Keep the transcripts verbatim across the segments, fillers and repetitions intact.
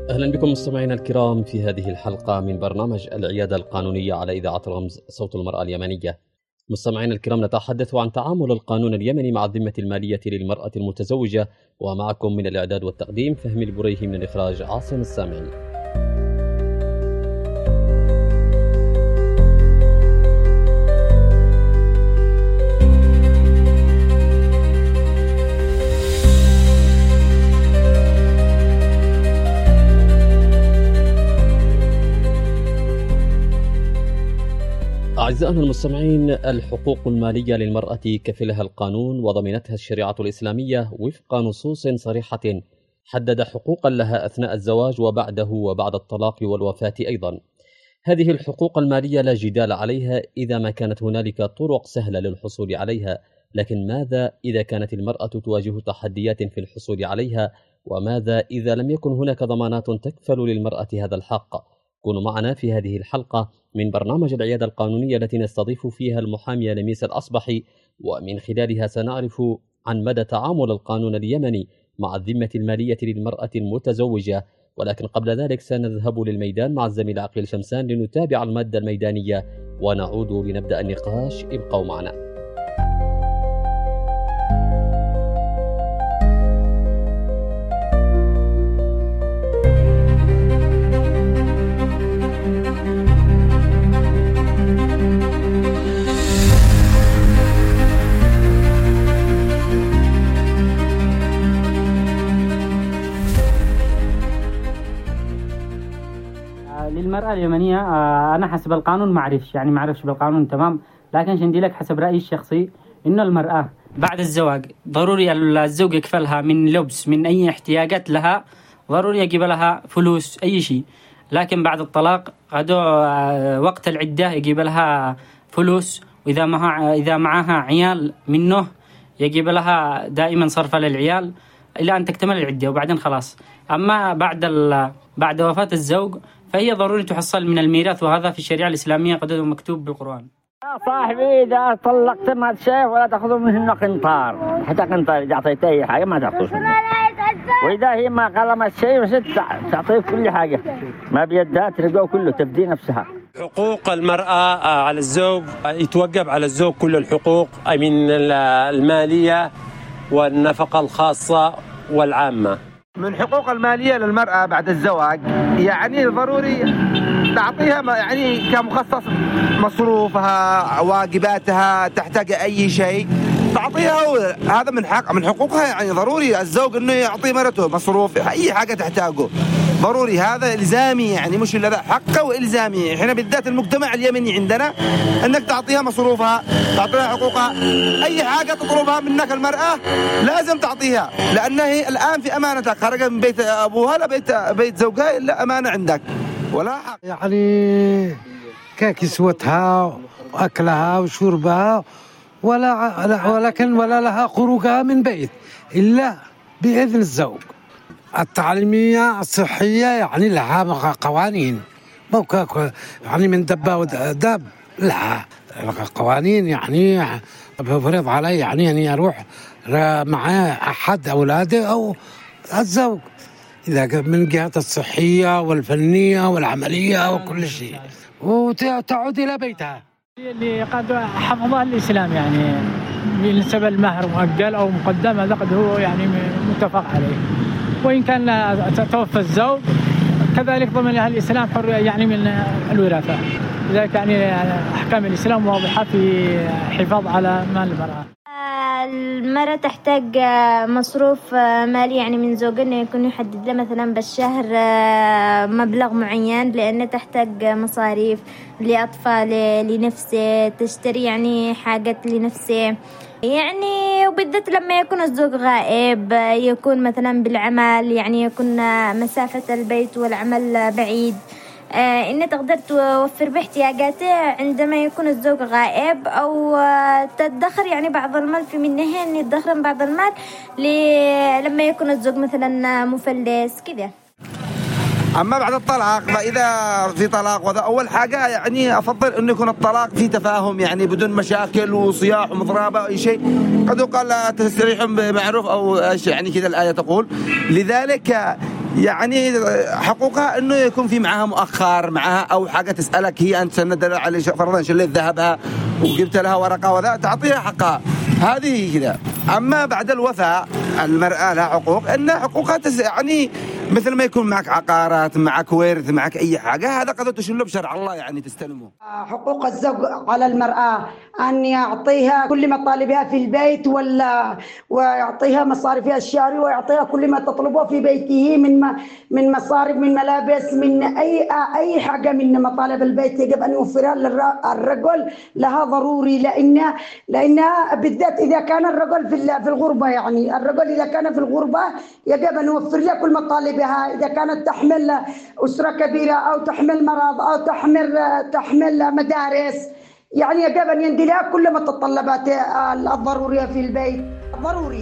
أهلا بكم مستمعينا الكرام في هذه الحلقة من برنامج العيادة القانونية على إذاعة رمز صوت المرأة اليمنية. مستمعينا الكرام، نتحدث عن تعامل القانون اليمني مع الذمة المالية للمرأة المتزوجة، ومعكم من الإعداد والتقديم فهمي البريهي، من الإخراج عاصم السامعي. أعزائنا المستمعين، الحقوق المالية للمرأة كفلها القانون وضمنتها الشريعة الإسلامية وفق نصوص صريحة حدد حقوقا لها أثناء الزواج وبعده وبعد الطلاق والوفاة أيضا. هذه الحقوق المالية لا جدال عليها إذا ما كانت هنالك طرق سهلة للحصول عليها، لكن ماذا إذا كانت المرأة تواجه تحديات في الحصول عليها؟ وماذا إذا لم يكن هناك ضمانات تكفل للمرأة هذا الحق؟ كونوا معنا في هذه الحلقة من برنامج العيادة القانونية التي نستضيف فيها المحامية لميس الأصبحي، ومن خلالها سنعرف عن مدى تعامل القانون اليمني مع الذمة المالية للمرأة المتزوجة. ولكن قبل ذلك سنذهب للميدان مع الزميل عقيل شمسان لنتابع المادة الميدانية ونعود لنبدأ النقاش. ابقوا معنا. للمرأة اليمنية أنا حسب القانون ما أعرفش يعني ما أعرفش بالقانون تمام، لكن شندي لك حسب رأيي الشخصي إنه المرأة بعد الزواج ضروري الزوج يكفلها من لبس، من أي احتياجات لها، ضروري يجيب لها فلوس أي شيء. لكن بعد الطلاق غدو وقت العدة يجيب لها فلوس، وإذا معها إذا معها عيال منه يجيب لها دائما صرفة للعيال إلى أن تكتمل العدة وبعدين خلاص. أما بعد بعد وفاة الزوج فهي ضروري تحصل من الميراث، وهذا في الشريعة الإسلامية قد مكتوب بالقرآن. يا صاحبي إذا طلقت ما تشاف ولا تأخذوا منه قنطار، حتى قنطار إذا أعطيته أي حاجة ما تأخذوش منه، وإذا هي ما قلمت شيء بس تعطيه كل حاجة ما بيدها ترجعه كله تفدي نفسها. حقوق المرأة على الزوج يتوجب على الزوج كل الحقوق من المالية والنفقة الخاصة والعامة. من حقوق المالية للمرأة بعد الزواج يعني ضروري تعطيها يعني كمخصص مصروفها، واجباتها، تحتاج أي شيء تعطيها، هذا من حق من حقوقها. يعني ضروري الزوج إنه يعطي مرته مصروف أي حاجة تحتاجه، ضروري، هذا إلزامي يعني مش إلا حقه وإلزامي. إحنا بالذات المجتمع اليمني عندنا أنك تعطيها مصروفها، تعطيها حقوقها، أي حاجة تطلبها منك المرأة لازم تعطيها، لأنها الآن في أمانتك، خرجت من بيت أبوها لبيت بيت زوجها إلا أمانة عندك ولا حق. يعني ككسوتها وأكلها وشربها ولا ولكن ولا لها خروجها من بيت إلا بإذن الزوج. التعليمية الصحية يعني لها قوانين، يعني من دب ودب لها قوانين، يعني بفرض علي يعني أني أروح مع أحد أولاده أو الزوج، إذا من جهة الصحية والفنية والعملية وكل شيء، وتعود إلى بيتها. اللي قد حفظها الإسلام يعني بالنسبة المهر مؤجل أو مقدم، هذا قد هو يعني متفق عليه. وإن كان توفى الزوج كذلك ضمنها الإسلام حر يعني من الوراثة، لذلك يعني أحكام الإسلام واضحة في حفاظ على مال المرأة. المرأة تحتاج مصروف مالي يعني من زوجها، إنه يكون يحدد له مثلا بالشهر مبلغ معين، لأنه تحتاج مصاريف لأطفال، لنفسه، تشتري يعني حاجات لنفسه يعني، وبالذات لما يكون الزوج غائب، يكون مثلا بالعمل، يعني يكون مسافة البيت والعمل بعيد، آه إن تقدر توفر باحتياجاته عندما يكون الزوج غائب، أو آه تدخر يعني بعض المال في منه، إن يدخر بعض المال لما يكون الزوج مثلا مفلس كذا. أما بعد الطلاق فإذا في طلاق، وذا أول حاجة يعني أفضل أن يكون الطلاق في تفاهم، يعني بدون مشاكل وصياح ومضرابة أو أي شيء. قد قال لا تستريحون بمعروف أو يعني كذا الآية تقول. لذلك يعني حقوقها انه يكون في معها مؤخر معها او حاجه تسالك هي انت سند على فرضا شليت ذهبها وجبت لها ورقه وذا تعطيها حقها هذه كذا. اما بعد الوفاة المراه لها حقوق ان حقوقها تس يعني مثل ما يكون معك عقارات معك ورث معك اي حاجه هذا قد تشله بشرع الله يعني تستلمه. حقوق الزوج على المراه ان يعطيها كل مطالبها في البيت ولا ويعطيها مصاريفها الشهري ويعطيها كل ما تطلبه في بيته من من مصاريف من ملابس من اي اي حاجه من مطالب البيت يجب ان يوفرها للرجل لها ضروري لان لانها بالذات اذا كان الرجل في في الغربه يعني الرجل اذا كان في الغربه يجب ان يوفر له كل مطالبها اذا كانت تحمل اسره كبيره او تحمل مرض او تحمل تحمل مدارس يعني يجب ان يندي لها كل متطلبات الضروريه في البيت ضروري.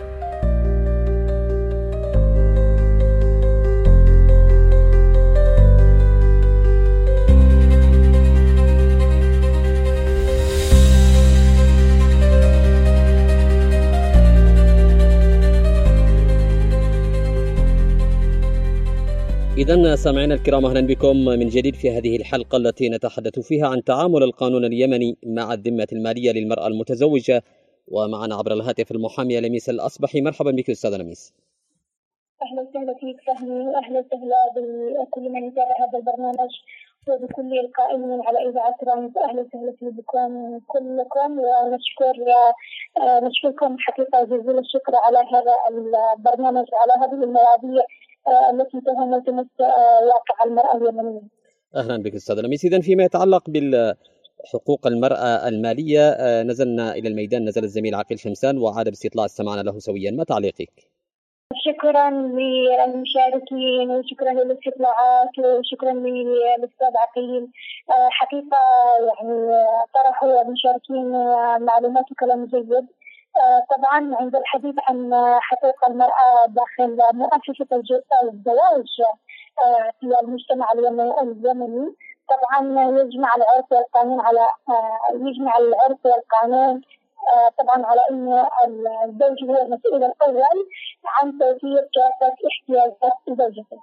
إذن سامعينا الكرام أهلا بكم من جديد في هذه الحلقة التي نتحدث فيها عن تعامل القانون اليمني مع الذمة المالية للمرأة المتزوجة، ومعنا عبر الهاتف المحامية لميس الأصبحي. مرحبا بك أستاذة لميس. أهلا وسهلا فيك فهمي، وأهلا وسهلا بكل من يتابع هذا البرنامج وبكل القائمين على إذاعة رامز. أهلا وسهلا بكم كلكم ونشكر نشكركم حقيقة جزيل الشكر على هذا البرنامج وعلى هذه المواضيع التي تهمت واقع المرأة اليمنية. أهلا بك أستاذة لميس. إذن فيما يتعلق بالحقوق المرأة المالية نزلنا إلى الميدان، نزل الزميل عقيل شمسان وعاد باستطلاع استمعنا له سويا، ما تعليقك؟ شكرا للمشاركين وشكرا للاستطلاعات وشكرا للأستاذ عقيل. حقيقة يعني طرحوا المشاركين معلومات وكلام جيد. طبعا عند الحديث عن حقوق المرأة داخل مؤسسة الزواج في المجتمع اليمني، طبعا يجمع العرف والقانون على يجمع العرف والقانون طبعا على أن الزوج هو المسؤول الأول عن توفير كافة احتياجات زوجته،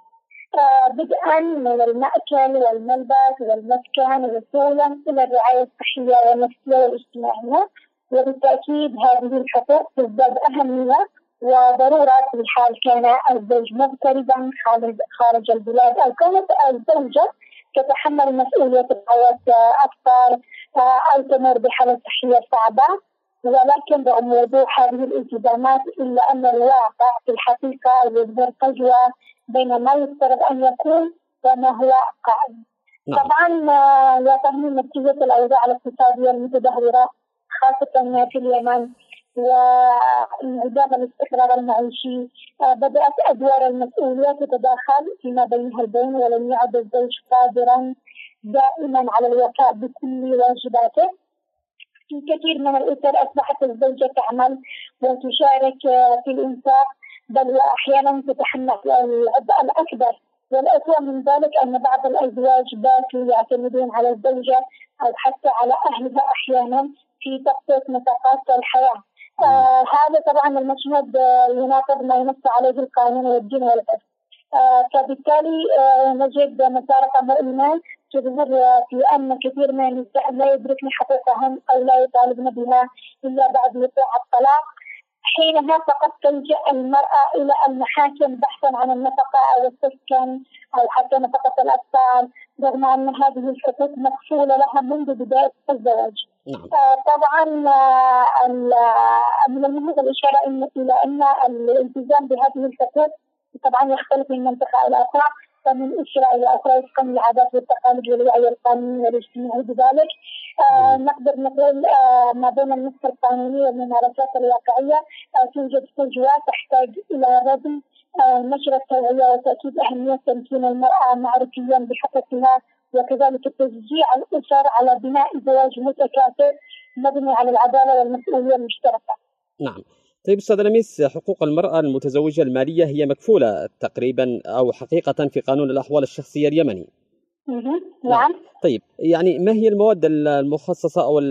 بدءا من المأكل والملبس والمسكن وصولا إلى الرعاية الصحية والنفسية والاجتماعية. وبالتأكيد هذه الحقوق تزداد أهمية وضرورة في حال كان الزوج مغتربا خارج البلاد أو كانت الزوجة تتحمل مسؤولية رعاية أطفال أو تمر بحالة صحية صعبة. ولكن رغم وضوح هذه الالتزامات إلا أن الواقع في الحقيقة يظهر فجوة بين ما يفترض أن يكون وما هو قائم. طبعا يتهم نتيجة الأوضاع الاقتصادية المتدهورة خاصة في اليمن وانعدام الاستقرار المعيشي، بدأت أدوار المسؤولية تتداخل فيما بينها البين، ولم يعد الزوج قادرا دائما على الوفاء بكل واجباته. في كثير من الأسر أصبحت الزوجة تعمل وتشارك في الإنفاق، بل وأحيانا تتحمل العبء الأكبر. والأسوأ من ذلك أن بعض الأزواج باتوا يعتمدون على الزوجة أو حتى على أهلها أحيانا في تغطية نفقات الحياة. آه هذا طبعا المشهد يناقض ما ينص عليه القانون والدين والعرف. آه فبالتالي آه نجد مفارقة مؤلمة تظهر في أن كثير من النساء لا يدركن حقوقهم أو لا يطالبن بها إلا بعد وقوع الطلاق. حينها فقط تلجأ المرأة إلى المحاكم بحثا عن النفقة أو السكن أو حتى نفقة الأطفال، رغم أن هذه الحقوق مكفولة لها منذ بداية الزواج. نعم. آه طبعا من المهم الإشارة إلى أن الالتزام بهذه الحقوق طبعا يختلف من منطقة إلى أخرى، فمن أسرة إلى أخرى وفقا للعادات والتقاليد والوعي القانوني والاجتماعي. بذلك آه نقدر نقول آه ما بين النص القانوني والممارسات الواقعية آه توجد فجوة تحتاج إلى ردم آه نشر التوعية وتأكيد أهمية تمكين المرأة معرفيا بحقوقها، وكذلك تشجيع الأسر على بناء زواج متكافئ مبني على العدالة والمسؤولية المشتركة. نعم. طيب أستاذ لميس، حقوق المرأة المتزوجة المالية هي مكفولة تقريبا أو حقيقة في قانون الأحوال الشخصية اليمني. نعم. طيب يعني ما هي المواد المخصصة أو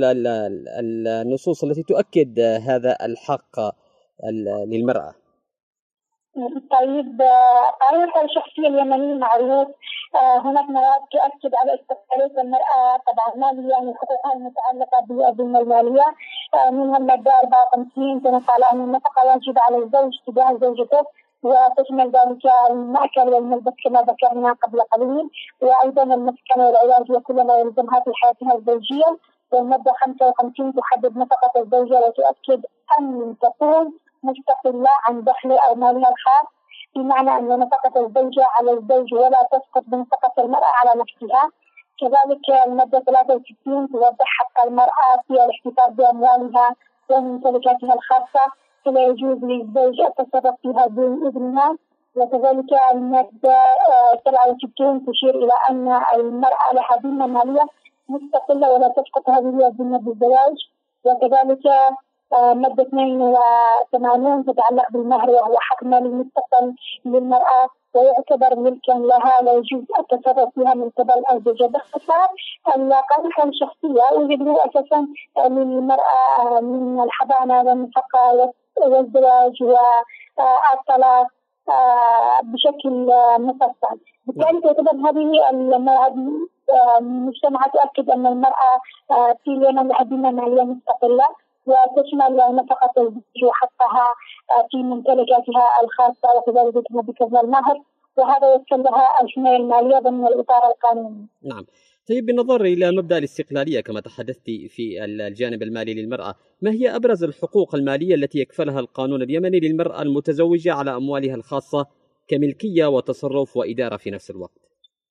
النصوص التي تؤكد هذا الحق للمرأة؟ طيب، قانون الشخصية اليمنية معروف. هناك مواد تؤكد على استقلالية المرأة طبعا ماليا، يعني حقوقها المتعلقة بالأنظمة المالية. منها المادة أربعة وخمسين تنص على أن النفقة واجبة على الزوج تجاه زوجته، وتشمل ذلك المأكل والملبس كما ذكرنا قبل قليل، وأيضا المسكن والعلاج وكل ما يلزمها في حياتها الزوجية. والمادة خمسة وخمسين تحدد نفقة الزوجة وتؤكد أن تكون مستقلة عن دخل أو مالها الخاص، بمعنى أن نفقة الزوجة على الزوج ولا تسقط بنفقة المرأة على نفسها. كذلك المادة ثلاثة وستين توضح حق المرأة في الاحتفاظ بأموالها وممتلكاتها الخاصة، فلا يجوز للزوج التصرف فيها دون إذنها. وكذلك المادة سبعة وستين تشير إلى أن المرأة لها ذمة مالية مستقلة ولا تسقط هذه الذمة بالزواج. وكذلك مادة اثنين وثمانين تتعلق بالمهر، وهو حق مالي مستقل للمرأة ويعتبر ملكا لها، لا يجوز التصرف فيها من قبل الزوجة. باختصار القانون الشخصية وجد له أساسا للمرأة من الحضانة والنفقة والزواج والطلاق بشكل مفصل. بالتالي تعتبر هذه المجتمعات تؤكد أن المرأة في اليمن لها ذمة مالية مستقلة، وتشمل نفقة الزوج وحقها في ممتلكاتها الخاصة، وكذلك بكذا المهر، وهذا يمثل لها الحماية المالية ضمن الإطار القانوني. نعم. طيب، بالنظر إلى مبدأ الاستقلالية كما تحدثت في الجانب المالي للمرأة، ما هي أبرز الحقوق المالية التي يكفلها القانون اليمني للمرأة المتزوجة على أموالها الخاصة كملكية وتصرف وإدارة في نفس الوقت؟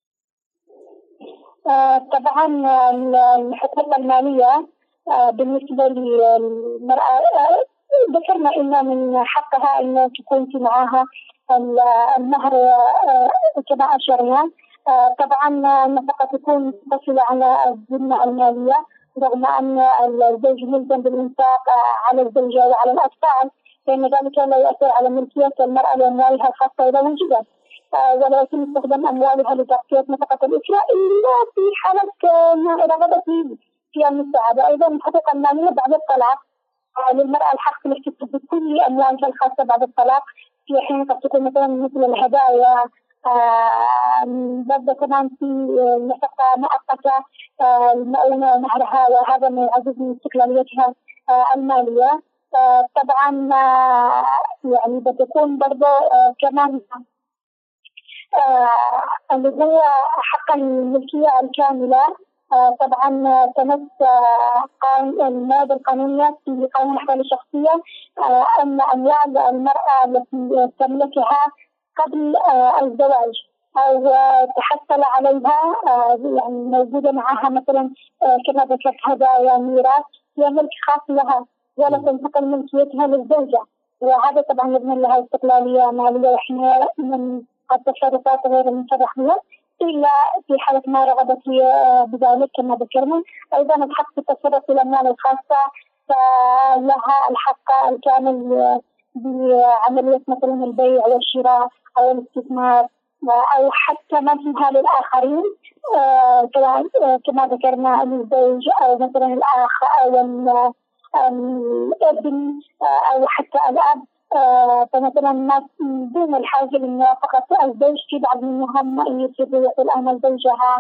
آه طبعا الحقوق المالية آه بالنسبة للمرأة آه ذكرنا إن من حقها أن تكون في معها المهر آه كما أشرنا. آه طبعا النفقة تكون متصلة على الذمة المالية، رغم أن الزوج ملزم بالإنفاق على الزوجة وعلى الأطفال، فإن ذلك لا يؤثر على ملكية المرأة لأموالها الخاصة إذا وجدت، آه ولا يتم استخدام أموالها لتغطية نفقة الأسرة إلا في حالة رغبة في المساعدة. أيضا الحقوق المالية بعد الطلاق، آه للمرأة الحق في الاحتفاظ بكل أموالها الخاصة بعد الطلاق، في حين قد تكون مثلا مثل الهدايا، بدأ كمان في نفقة مؤقتة المؤونة ومهرها، وهذا ما يعزز من استقلاليتها المالية. طبعا يعني بتكون برضه كمان اللي هو حق الملكية الكاملة. طبعا تمس المادة القانونية في قانون الأحوال الشخصية أن أموال المرأة التي تملكها قبل الزواج أو تحصل عليها يعني موجودة معها مثلا كما ذكرت هدايا ميراث، هي ملك خاص لها ولا تنتقل ملكيتها للزوجة، وهذا طبعا يضمن لها استقلالية مالية وحماية من التصرفات غير المصرح بها إلا في حالة ما رغبت بذلك كما ذكرنا. أيضا الحق في التصرف في الأموال الخاصة، فلها الحق الكامل بعملية مثلا البيع والشراء أو الاستثمار أو حتى منحها للآخرين كما ذكرنا الزوج أو مثلا الأخ أو الابن أو حتى الأب. فمثلا الناس دون الحاجة لموافقة الزوج في بعض المهام أن يصير الآن زوجها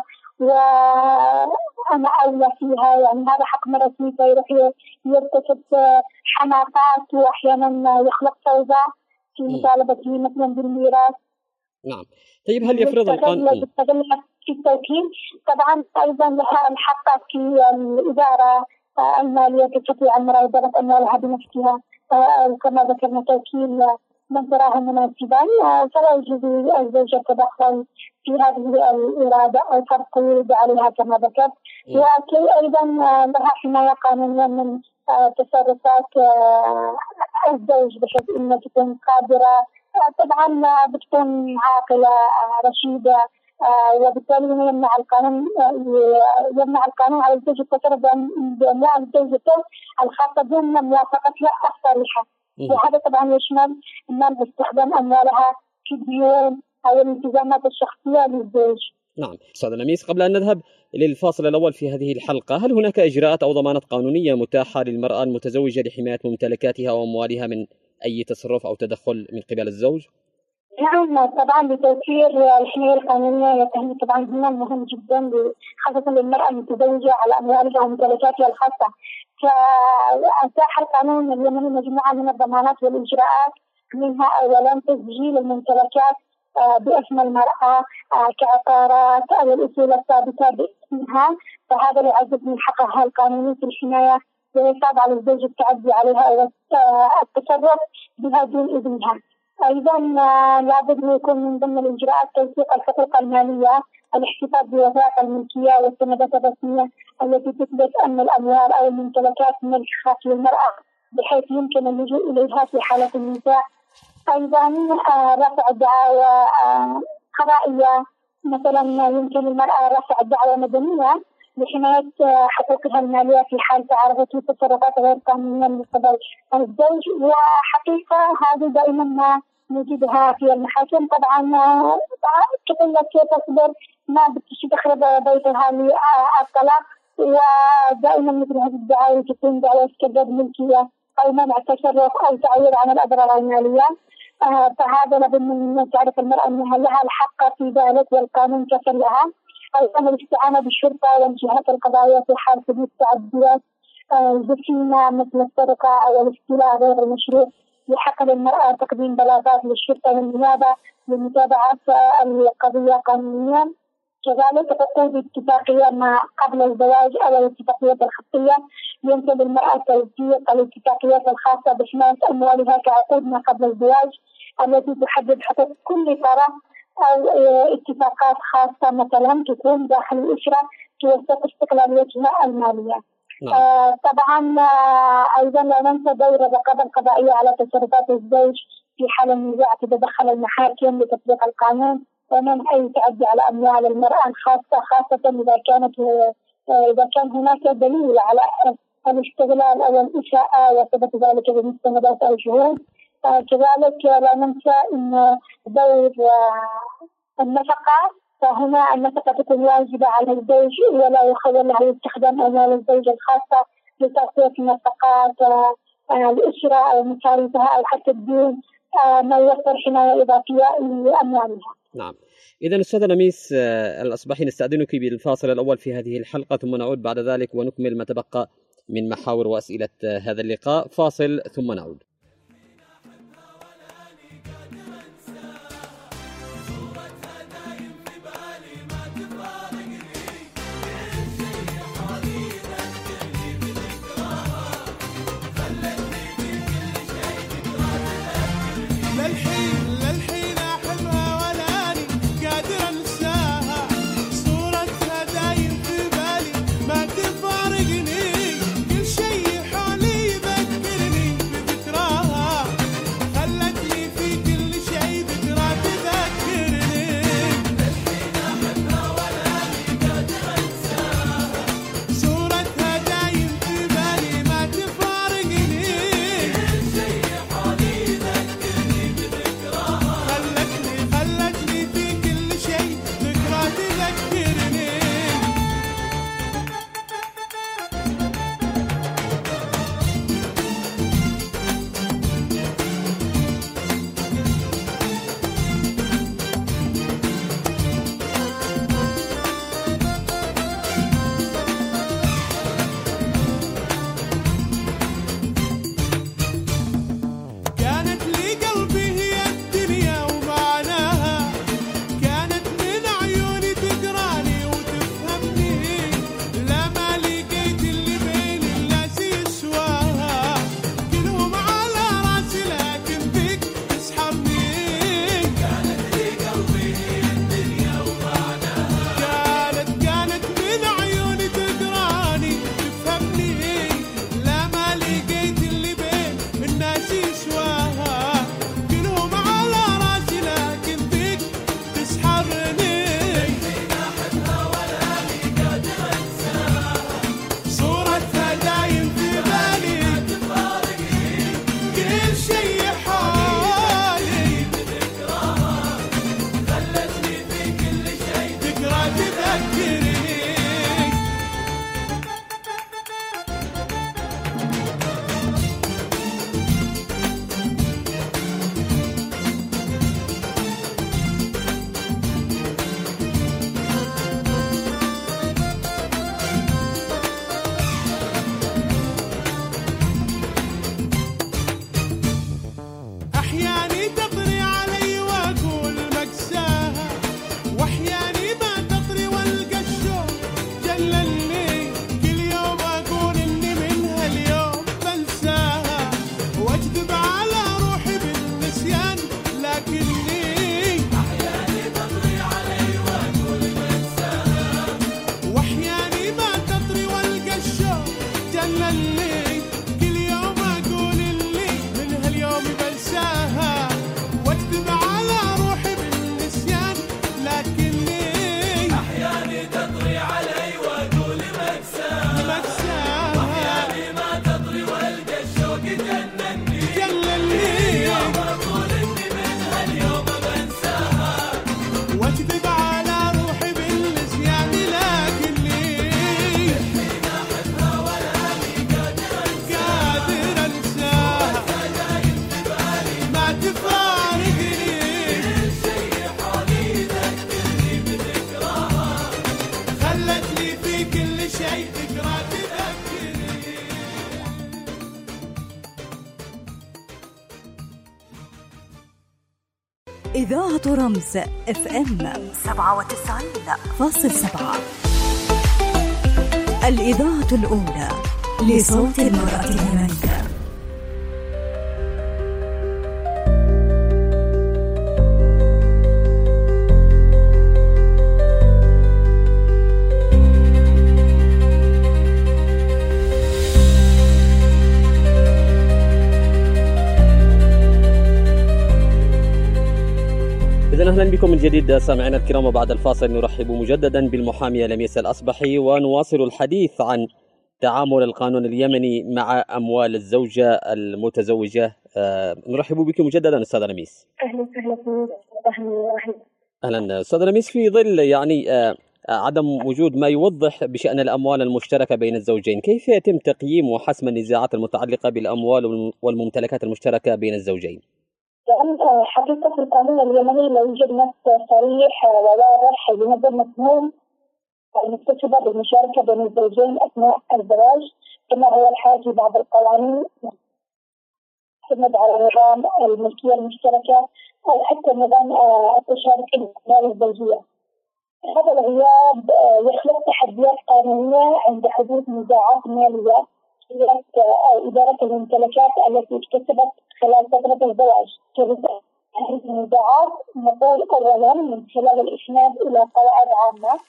وأنا أولى فيها، يعني هذا حق مرتي فيروح يرتكب حماقات وأحيانا يخلق فوضى في مطالبته مثلا بالميراث. نعم. طيب، هل يفرض القانون في التوكيل؟ طبعا أيضا لها الحق في الإدارة المالية تستطيع عن مراقبة أموالها بنفسها، كما ذكرنا توكيل من تراه مناسبا، فلا يجوز للزوج التدخل في هذه الإرادة أو فرض قيود عليها كما ذكرت. وأيضا لها حماية قانونية من تصرفات الزوج بحيث أنها تكون قادرة، طبعا بتكون عاقلة رشيدة، وبالتالي يمنع القانون يمنع القانون على الزوج التصرف بأموال زوجته الخاصة دون موافقتها الصريحة، وهذا طبعا يشمل منع استخدام أموالها في الديون أو الالتزامات الشخصية للزوج. نعم. أستاذ لميس، قبل أن نذهب للفاصل الأول في هذه الحلقة، هل هناك إجراءات أو ضمانات قانونية متاحة للمرأة المتزوجة لحماية ممتلكاتها وأموالها من أي تصرف أو تدخل من قبل الزوج؟ نعم طبعا لتوفير الحماية القانونية يتهم طبعا هنا مهم جدا خاصة للمرأة المتزوجة على أموالها وممتلكاتها الخاصة. فأتاح القانون اليمني مجموعة من الضمانات والإجراءات، منها أولا تسجيل الممتلكات باسم المرأة كعقارات أو الأصول الثابتة باسمها، فهذا يعزز من حقها القانوني في الحماية ويصعب على الزوج التعدي عليها أو التصرف بها دون إذنها. أيضا لابد أن يكون من ضمن الإجراءات توثيق الحقوق المالية، الاحتفاظ بوثائق الملكية والسندات الرسمية التي تثبت أن الأموال أو الممتلكات ملك خاص للمرأة بحيث يمكن اللجوء إليها في حالة النزاع. أيضا رفع دعاوى قضائية، مثلا يمكن للمرأة رفع دعوى مدنية لحماية حقوقها المالية في حال تعرضت لتصرفات غير قانونية من قبل الزوج. وحقيقة هذه دائما ما نجدها في المحاكم. طبعا تقول لك تصبر ما بتشي تخرب بيتها للطلاق، ودائما مثل هذه الدعاوى تكون دعوى استرداد ملكية أو منع تصرف أو تعويض عن الأضرار المالية. آه فهذا لابد من تعرف المرأة أنها لها الحق في ذلك والقانون كفل لها. أيضا الاستعانة بالشرطة والجهات القضائية في حال حدوث تعديات جسيمة مثل السرقة أو الاستيلاء غير المشروع، يحق للمرأة تقديم بلاغات للشرطة والنيابة لمتابعة القضية قانونيا. كذلك عقود اتفاقية ما قبل الزواج أو الاتفاقيات الخطية، يمكن للمرأة توثيق الاتفاقيات الخاصة بحماية أموالها كعقود ما قبل الزواج التي تحدد حقوق كل طرف، أو اتفاقات خاصة مثلا تكون داخل الأسرة توثق استقلاليتها المالية. نعم. آه طبعا آه أيضا لا ننسى دور الرقابة القضائية على تصرفات الزوج في حال النزاع، تتدخل المحاكم لتطبيق القانون ومنع أي تعدي على أموال المرأة الخاصة، خاصة إذا كانت إذا كان هناك دليل على الاستغلال أو الإساءة وثبت ذلك بمستندات أو شهود. آه كذلك لا ننسى أن دور آه النفقة، فهنا النفقة تكون واجبة على الزوج ولا يخول له استخدام أموال الزوج الخاصة لتغطية نفقات آه آه الأسرة أو مصاريفها أو حتى الدين، آه ما يوفر حماية إضافية لأموالها. نعم. إذا أستاذة نميس الأصبحي نستأذنك بالفاصل الأول في هذه الحلقة، ثم نعود بعد ذلك ونكمل ما تبقى من محاور وأسئلة هذا اللقاء. فاصل ثم نعود. ما تفارقني كل شيء حولي يذكرني بذكرى أكذب على روحي بالنسيان لكن ليه قادر أنساها ما تفارقني خلت لي في كل شيء ذكرى تذكرني. إذاعة رمز اف ام سبعة وتسعين فاصل سبعة، الإذاعة الأولى لصوت المرأة اليمنية. أهلا بكم من جديد سامعينا الكرام، وبعد الفاصل نرحب مجددا بالمحامية لميس الأصبحي ونواصل الحديث عن تعامل القانون اليمني مع أموال الزوجة المتزوجة. أه نرحب بك مجددا أستاذة لميس. أهلا وسهلا. أهلا أستاذة لميس، في ظل يعني أه عدم وجود ما يوضح بشأن الأموال المشتركة بين الزوجين، كيف يتم تقييم وحسم النزاعات المتعلقة بالأموال والممتلكات المشتركة بين الزوجين؟ لأن حقيقة في القانون اليمني لا يوجد نص صريح وواضح بهذا المفهوم المكتسبة بالمشاركة بين الزوجين أثناء الزواج، كما هو الحال في بعض القوانين تعتمد على نظام الملكية المشتركة أو حتى نظام التشارك الأموال الزوجية. هذا الغياب يخلق تحديات قانونية عند حدوث نزاعات مالية أو إدارة الممتلكات التي اكتسبت خلال فترة الزواج. هذه النزاعات نقول أولا من خلال الإسناد إلى قواعد عامة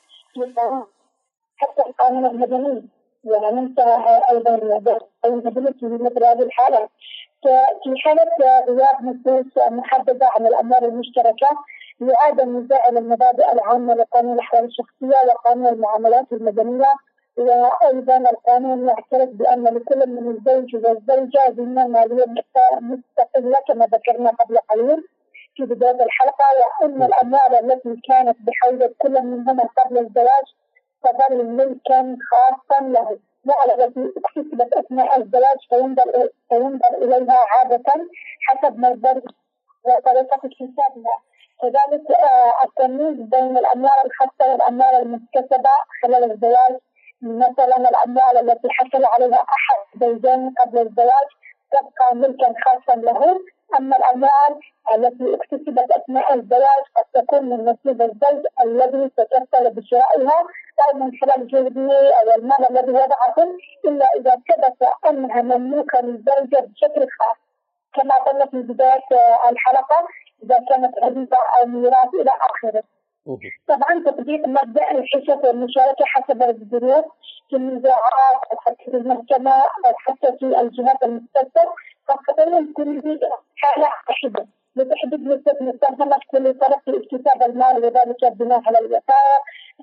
حتى القانون المدني، وننسى أيضا المدني في مثل هذه الحالة. في حالة غياب نصوص محددة عن الأموال المشتركة يعاد النزاع إلى المبادئ العامة لقانون الأحوال الشخصية وقانون المعاملات المدنية. وأيضا القانون يعترف بأن لكل من الزوج والزوجة ذمة مالية مستقلة كما ذكرنا قبل قليل في بداية الحلقة، وأن الأموال التي كانت بحوزة كل منهما قبل الزواج تظل ملكا خاصا له، والتي التي اكتسبت أثناء الزواج فينظر فينظر إليها عادة حسب مصدر وطريقة حسابها. كذلك التمييز بين الأموال الخاصة والأموال المكتسبة خلال الزواج، مثلا الأموال التي حصل عليها أحد زوجين قبل الزواج تبقى ملكا خاصا له، أما الأموال التي اكتسبت أثناء الزواج قد تكون من نصيب الزوج الذي تكفل بشرائها أو من خلال جهده أو المال الذي وضعه، إلا إذا ثبت أنها مملوكة للزوجة بشكل خاص كما قلنا في بداية الحلقة إذا كانت عزيزة أو ميراث إلى آخره. طبعا تطبيق مبدأ الحصة والمشاركة حسب الظروف في النزاعات أو حتى في المحكمة أو حتى في الجهات المختصة، خاصة كل حالة واحدة لتحديد نسبة مساهمة كل طرف في اكتساب المال، وذلك بناء على الوفاء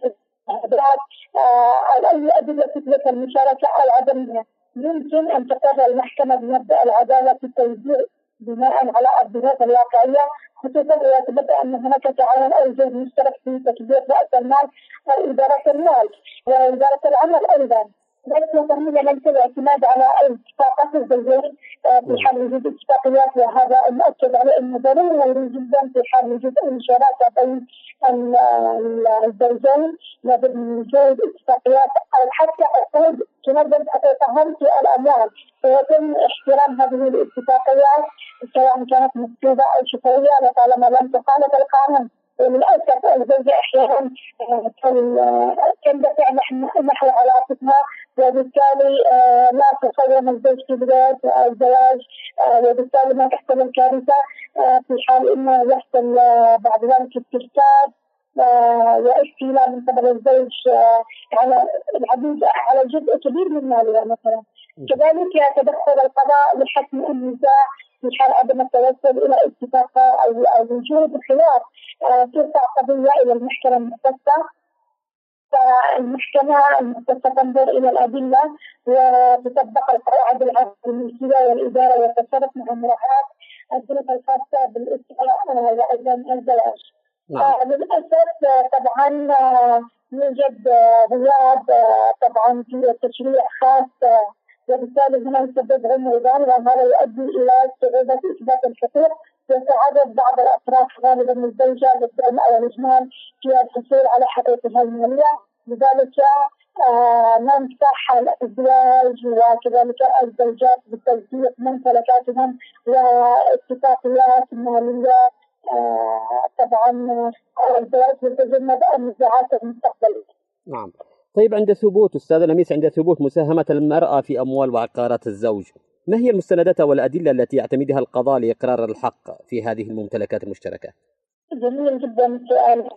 أو أي أدلة تثبت المشاركة أو عدمها. يمكن أن تقرر المحكمة بمبدأ العدالة في التوزيع بناء على الظروف الواقعية، خصوصا إذا ثبت أن هناك تعاون أو جهد مشترك في تكبير رأس المال أو إدارة المال وإدارة العمل أيضا. ذلك يتمنى ليس الاعتماد على اتفاقات الزوجين في حال وجود اتفاقيات، وهذا المؤكد عليه أنه ضروري جدا في حال وجود أي شراكة بين الزوجين لابد من وجود اتفاقيات أو حتى عقود تنظم حقوقهم في الأموال، فيتم احترام هذه الاتفاقيات سواء كانت مكتوبة أو شفوية وطالما لم تخالف القانون. وللأسف الزوجة أحيانا تندفع نحو علاقتها، وبالتالي لا تصوم الزوج في بداية الزواج، وبالتالي ما تحصل الكارثة في حال إنه يحصل بعد ذلك استفساد واستيلاء من قبل الزوج على العديد على جزء كبير من ماله مثلا. كذلك تدخل القضاء لحسم النزاع في حال عدم التوصل إلى اتفاق أو وجود خلاف، ترفع قضية إلى المحكمة المختصة، فالمحكمة المختصة تنظر إلى الأدلة وتطبق القواعد العامة للملكية والإدارة والتصرف مع مراعاة الظروف الخاصة بالاستقرار وأيضا الزواج. آه للأسف طبعا يوجد غياب طبعا في التشريع خاص، وبالتالي هنا يسبب غموضان، وهذا يؤدي إلى صعوبة إثبات الحقوق، ويتعرض بعض الأطراف غالبا الزوجة للظلم أو الإهمال في الحصول على حقوقها المالية. لذلك آه ننصح الأزواج وكذلك الزوجات بتوثيق ممتلكاتهم واتفاقيات مالية آه طبعا الزواج لتجنب النزاعات المستقبلية. نعم. طيب، عند ثبوت أستاذة لميس عند ثبوت مساهمة المرأة في أموال وعقارات الزوج، ما هي المستندات والأدلة التي يعتمدها القضاء لإقرار الحق في هذه الممتلكات المشتركة؟ جميل جدا السؤال.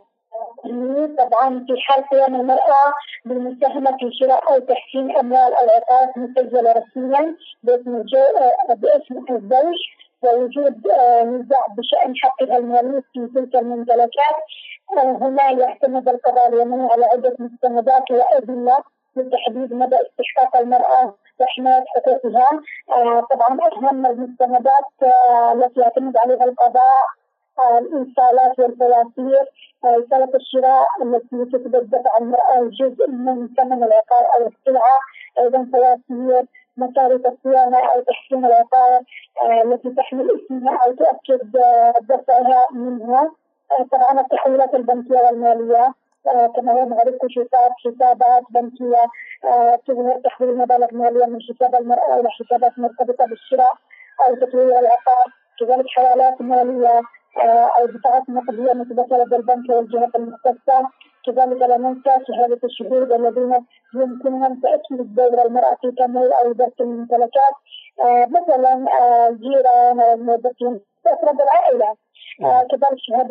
طبعا في حال قيام المرأة بالمساهمة في شراء أو تحسين أموال أو عقارات مسجلة رسميا باسم باسم الزوج، ووجود نزاع بشأن حقها المالي في تلك الممتلكات، هنا يعتمد القضاء اليمني على عدة مستندات وأدلة لتحديد مدى استحقاق المرأة وحماية حقوقها. طبعا أهم المستندات التي يعتمد عليها القضاء الإيصالات والفواتير، إيصالة الشراء التي تثبت دفع المرأة جزء من ثمن العقار أو السلعة، أيضا فواتير مصاريف الصيانة أو تحسين العقار التي تحمل اسمها أو تؤكد دفعها منها. طبعا التحويلات البنكية والمالية كما هو معروف كشوفات حسابات بنكية تظهر تحويل مبالغ مالية من حساب المرأة إلى حسابات مرتبطة بالشراء أو تطوير العقار، كذلك حوالات مالية أو بطاقات نقدية مثبتة لدى البنك والجهات المختصة. كذلك لا ننسى شهادة الشهود الذين يمكنهم تأكيد دور المرأة في تمويل أو إدارة الممتلكات، مثلا الجيران والموظفين وأفراد العائلة. كذلك شهادة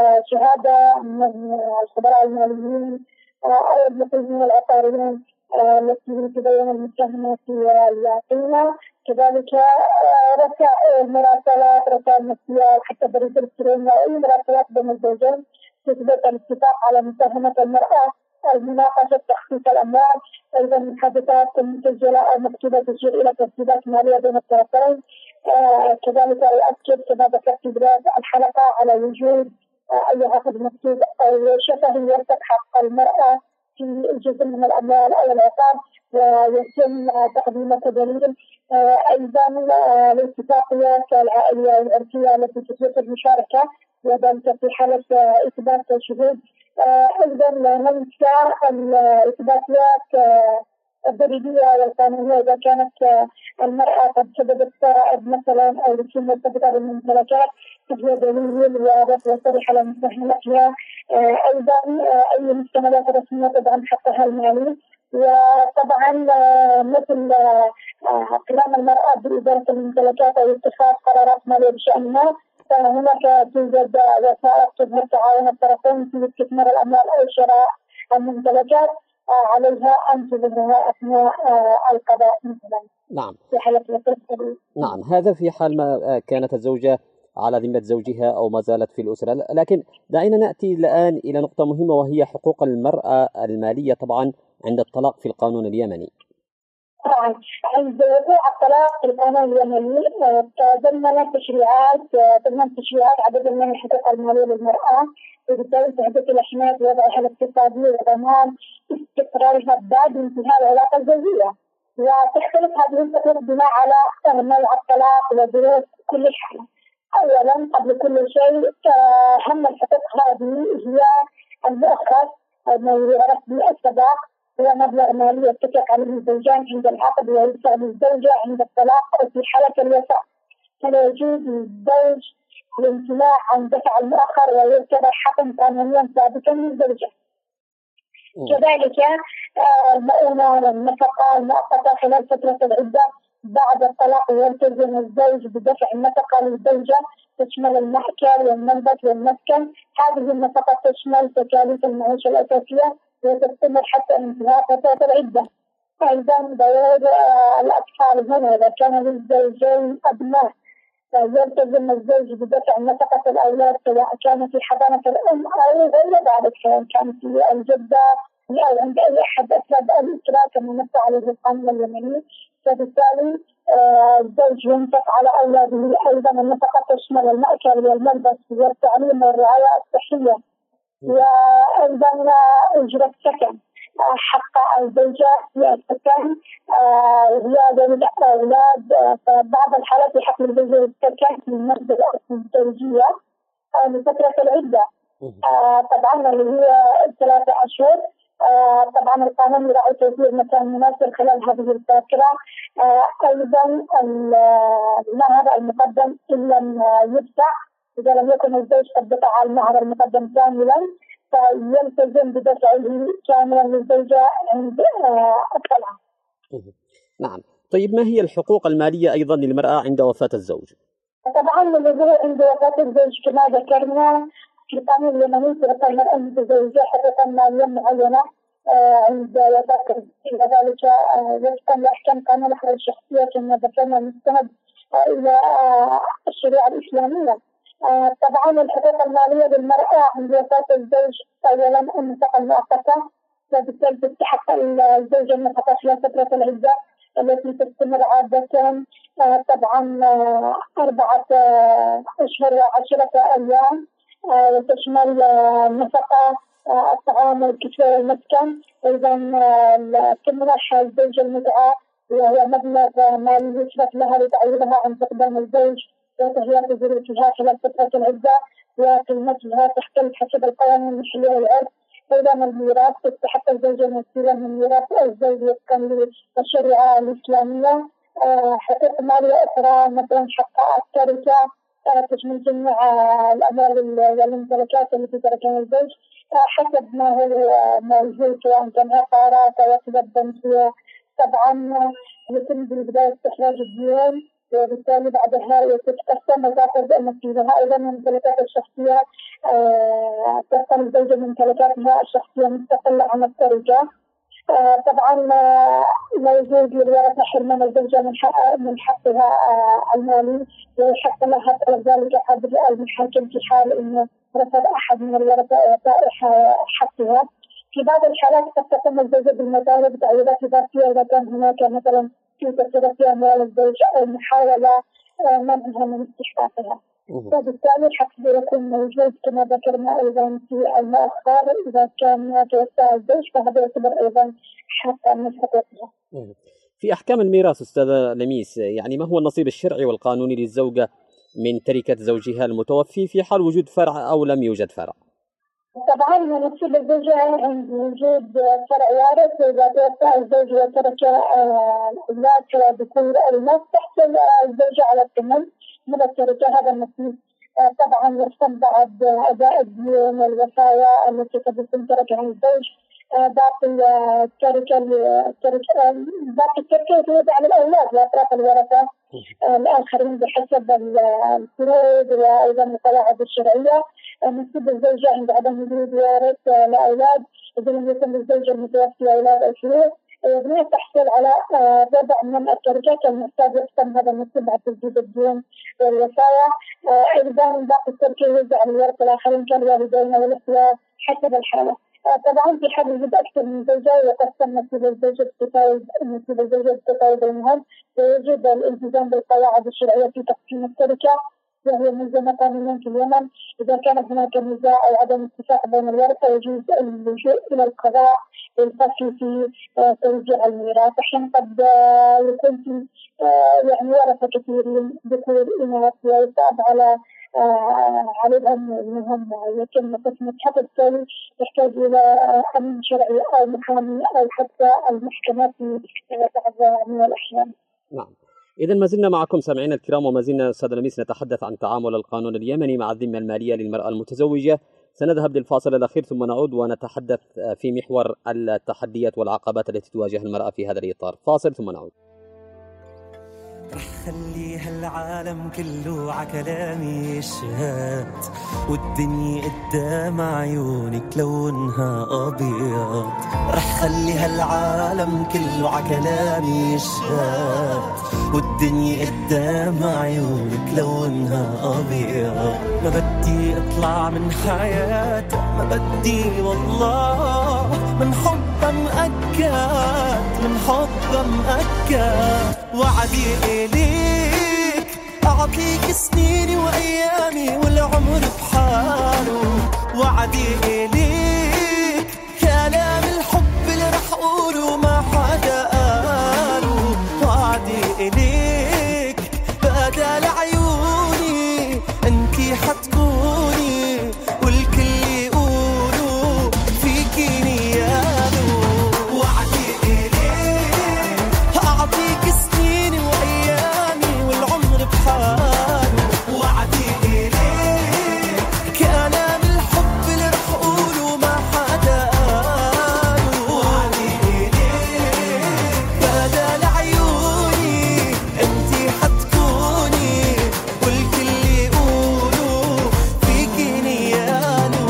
شهادة من الخبراء الماليين أو المقيمين العقاريين التي تبين المساهمة في القيمة. كذلك رسائل مراسلات رسائل نفسية وحتى بريد إلكتروني أو أي مراسلات بين الزوجين تثبت الاتفاق على مساهمة المرأة، المناقشة تخصيص الأموال، أيضا محادثات مسجلة أو مكتوبة تشير إلى ترتيبات مالية بين الطرفين. آه كذلك يؤكد كما ذكرت في بداية الحلقة على وجود آه أي عقد مكتوب أو شفهي يثبت حق المرأة في جزء من الأموال أو العقار ويتم تقديمه كدليل. آه أيضا آه الاتفاقيات العائلية والعرفية التي تثبت المشاركة وذلك في حالة آه إثبات الشهود. آه أيضا لا ننسى الإثباتات آه الضريبية والقانونية إذا كانت المرأة قد سببت فرائض مثلا أو رسوم مرتبطة بالممتلكات فهي دليل واضح وصريح على مساهمتها. أيضا أي مستندات رسمية تدعم حقها المالي، وطبعا مثل قيام المرأة بإدارة الممتلكات أو اتخاذ قرارات مالية بشأنها، فهناك توجد وثائق تظهر تعاون الطرفين في استثمار الأموال أو شراء الممتلكات عليها أن تظهرها أثناء القضاء مثلا. نعم. في حالة نعم، هذا في حال ما كانت الزوجة على ذمة زوجها أو ما زالت في الأسرة. لكن دعينا نأتي الآن إلى نقطة مهمة وهي حقوق المرأة المالية طبعا عند الطلاق في القانون اليمني. طبعا عند وقوع الطلاق في القانون اليمني تضمن تشريعات تضمن تشريعات عدد من الحقوق المالية للمرأة، وبالتالي تهدف إلى حماية وضعها الاقتصادي وضمان استقرارها بعد انتهاء العلاقة الزوجية. وتختلف هذه الحقوق بناء على نوع الطلاق وظروف كل حالة. أولا قبل كل شيء أهم الحقوق هذه هي المؤخر ما يعرف بالصداق، هو مبلغ مالي يتفق عليه الزوجان عند العقد ويدفع للزوجة عند الطلاق أو في حالة الوفاة، فلا يجوز للزوج الامتناع عن دفع المؤخر ويعتبر حقا قانونيا ثابتا للزوجة. كذلك المؤونة والنفقة المؤقتة خلال فترة العدة بعد الطلاق يلتزم الزوج بدفع النفقة للزوجة تشمل المأكل والملبس والمسكن. هذه النفقة تشمل تكاليف المعيشة الأساسية وتستمر حتى انتهاء فترة العدة. أيضا دور الأطفال هنا إذا كان للزوجين أبناء يلتزم الزوج بدفع نفقة الأولاد سواء كان في حضانة الأم أو غير ذلك، سواء كان في الجدة أو عند أي أحد أفراد الأسرة كما نص عليه القانون اليمني. فبالتالي الزوج ينفق على أولاده. أيضا النفقة تشمل المأكل والملبس والتعليم والرعاية الصحية، وأيضا أجرة سكن. حق الزوجة في السكن وهي ذوي الأولاد. فبعض الحالات يحق للزوجة السكن في المنزل الزوجية لفترة العدة، طبعا اللي هي ثلاثة أشهر. طبعا القانون يراعي توفير مكان مناسب خلال هذه الفترة. أيضا المهر المقدم إن لم يدفع، إذا لم يكن الزوج قد دفع المهر المقدم كاملا فيلتزم بدفعه كاملا للزوجة عند الطلاق. نعم. طيب ما هي الحقوق المالية أيضا للمرأة عند وفاة الزوج؟ طبعا الوضوء عند وفاة الزوج كما ذكرنا في القانون اليمني تعطى المرأة المتزوجة حقوقا مالية معينة عند وفاة الزوج، وذلك وفقا لأحكام قانون الحقوق الشخصية كما ذكرنا المستند إلى الشريعة الإسلامية. طبعا الحقوق المالية للمرأة عند وفاة الزوج أولا النفقة المؤقتة، وبالتالي تستحق الزوجة النفقة خلال فترة العدة التي تستمر عادة طبعا أربعة أشهر وعشرة أيام، وتشمل النفقة الطعام والكسوة والمسكن. أيضا تمنح الزوجة المتعة وهي مبلغ مالي يصرف لها لتعويضها عن فقدان الزوج وتهيئة ظروفها خلال فترة العدة وقيمتها تختلف حسب القوانين المحلية والعرف. أيضا الميراث تستحق الزوجة المسؤولة من ميراث الزوج وفقا للشريعة الإسلامية. حقوق مالية أخرى مثلا حق التركة تشمل جميع الأموال والممتلكات التي تركها الزوج حسب ما هو موجود، سواء كان عقارات أو وكالات بنكية. طبعا يتم بالبداية استخراج الديون، وبالتالي بعدها تتقسم وتأخذ نصيبها. أيضا الممتلكات الشخصية تقسم الزوجة ممتلكاتها الشخصية مستقلة عن التركة. طبعا لا يجوز للورثة حرمان الزوجة من حق من حقها المالي، ويحق لها طلب ذلك عبر المحاكم في حال أن رفض أحد من الورثة إعطاء حقها. في بعض الحالات قد تقوم الزوجة بالمطالبة بتعويضات إضافية إذا كان هناك مثلا في تصرف في أموال الزوج أو محاولة منعها من استحقاقها. فبالتالي الحق يكون موجود كما ذكرنا أيضا في المؤخر إذا كان توسع الزوج، فهذا يعتبر أيضا حقا من حقوقها. في أحكام الميراث أستاذة لميس، يعني ما هو النصيب الشرعي والقانوني للزوجة من تركة زوجها المتوفي في حال وجود فرع أو لم يوجد فرع؟ طبعا نصيب الزوجة عند وجود فرع وارث، إذا توفى الزوج وترك الأولاد سواء ذكور أو إناث تحصل الزوجة على الثمن من التركة. هذا النصيب طبعا يحسن بعد أداء الديون والوصايا التي قد يكون تركها الزوج. باقي التركة باقي التركة يتوزع على الأولاد وأطراف الورثة الآخرين بحسب الفروض وأيضا القواعد الشرعية. نصيب الزوجة عند عدم وجود وارث لأولاد، إذا لم يكن للزوجة المتوفي أولاد أو شروط يجب تحصل على ربع من التركة المحتاج يقسم هذا النصيب بعد تسديد الديون والوصايا. أيضا باقي التركة يوزع على الورثة الآخرين كالوالدين والإخوة حسب الحالة. طبعا في حال وجود أكثر من زوجة يقسم نصيب الزوجة بتفاوت نصيب الزوجة بتفاوت بينهم، ويجب الالتزام بالقواعد الشرعية في تقسيم التركة وهي ملزمة قانونيا في اليمن. إذا كان هناك نزاع أو عدم اتفاق بين الورثة يجوز اللجوء إلى القضاء للفصل في توزيع الميراث. أحيانا قد يكون في يعني ورثة كثيرين ذكور إناث ويصعب على عليهم منهم يتم قسمتها، بالتالي يحتاج إلى أمين شرعي أو محامي أو حتى المحكمة في بعض من الأحيان. نعم. إذا ما زلنا معكم سامعينا الكرام، وما زلنا أستاذ لميس نتحدث عن تعامل القانون اليمني مع الذمة المالية للمرأة المتزوجة. سنذهب للفاصل الأخير ثم نعود ونتحدث في محور التحديات والعقبات التي تواجه المرأة في هذا الإطار. فاصل ثم نعود. رح خلي هالعالم كله عكلامي يشهد، والدنيا قدام عيونك لونها أبيض. رح خلي هالعالم كله عكلامي يشهد، والدنيا قدام عيونك لونها أبيض. ما بدي أطلع من حياتك، ما بدي والله من حبه مأكد من حبه مأكد وعدي إليك أعطيك سنيني وأيامي والعمر بحاله وعدي إليك كلام الحب اللي رح أقوله ما حدا قاله وعدي إليك بدل عيوني أنتي حتكوني والكل يقولوا فيكي نياله وعدي إليك أعطيك سنيني وأيامي والعمر بحاله وعدي إليك كلام الحب اللي رح أقوله ما حدا قاله وعدي إليك بدل عيوني أنتي حتكوني والكل يقولوا فيكي نياله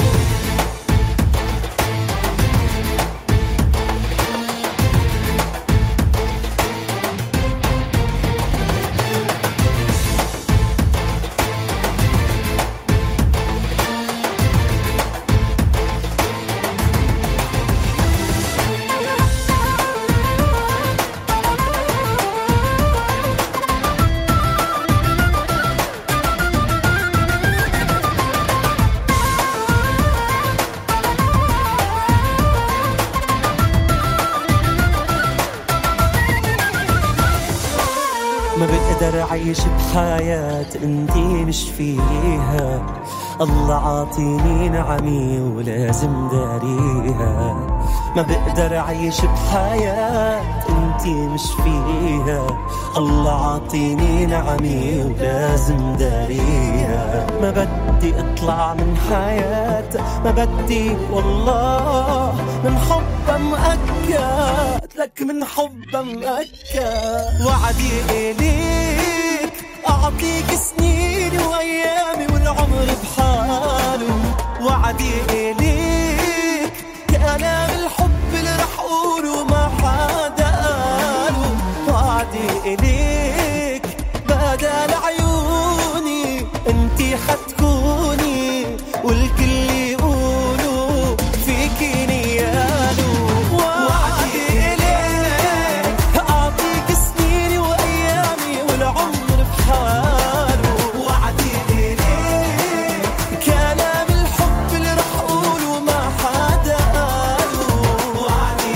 ما بقدر أعيش بحياة انتي مش فيها الله عاطيني نعمي ولازم داريها ما بقدر أعيش بحياة انتي مش فيها الله عاطيني نعمي ولازم داريها ما بدي اطلع من حياة ما بدي والله من حبه مأكد لك من حبه مأكد وعدي إليك أعطيك سنيني وأيامي والعمر بحاله وعدي إليك كلام الحب اللي رح أقوله ما حدا قاله وعدي إليك بدل عيوني أنتي حتكوني والكل يقولوا فيكي نياله وعدي إليك أعطيك سنيني وأيامي والعمر بحاله وعدي إليك كلام الحب اللي رح أقوله ما حدا قاله وعدي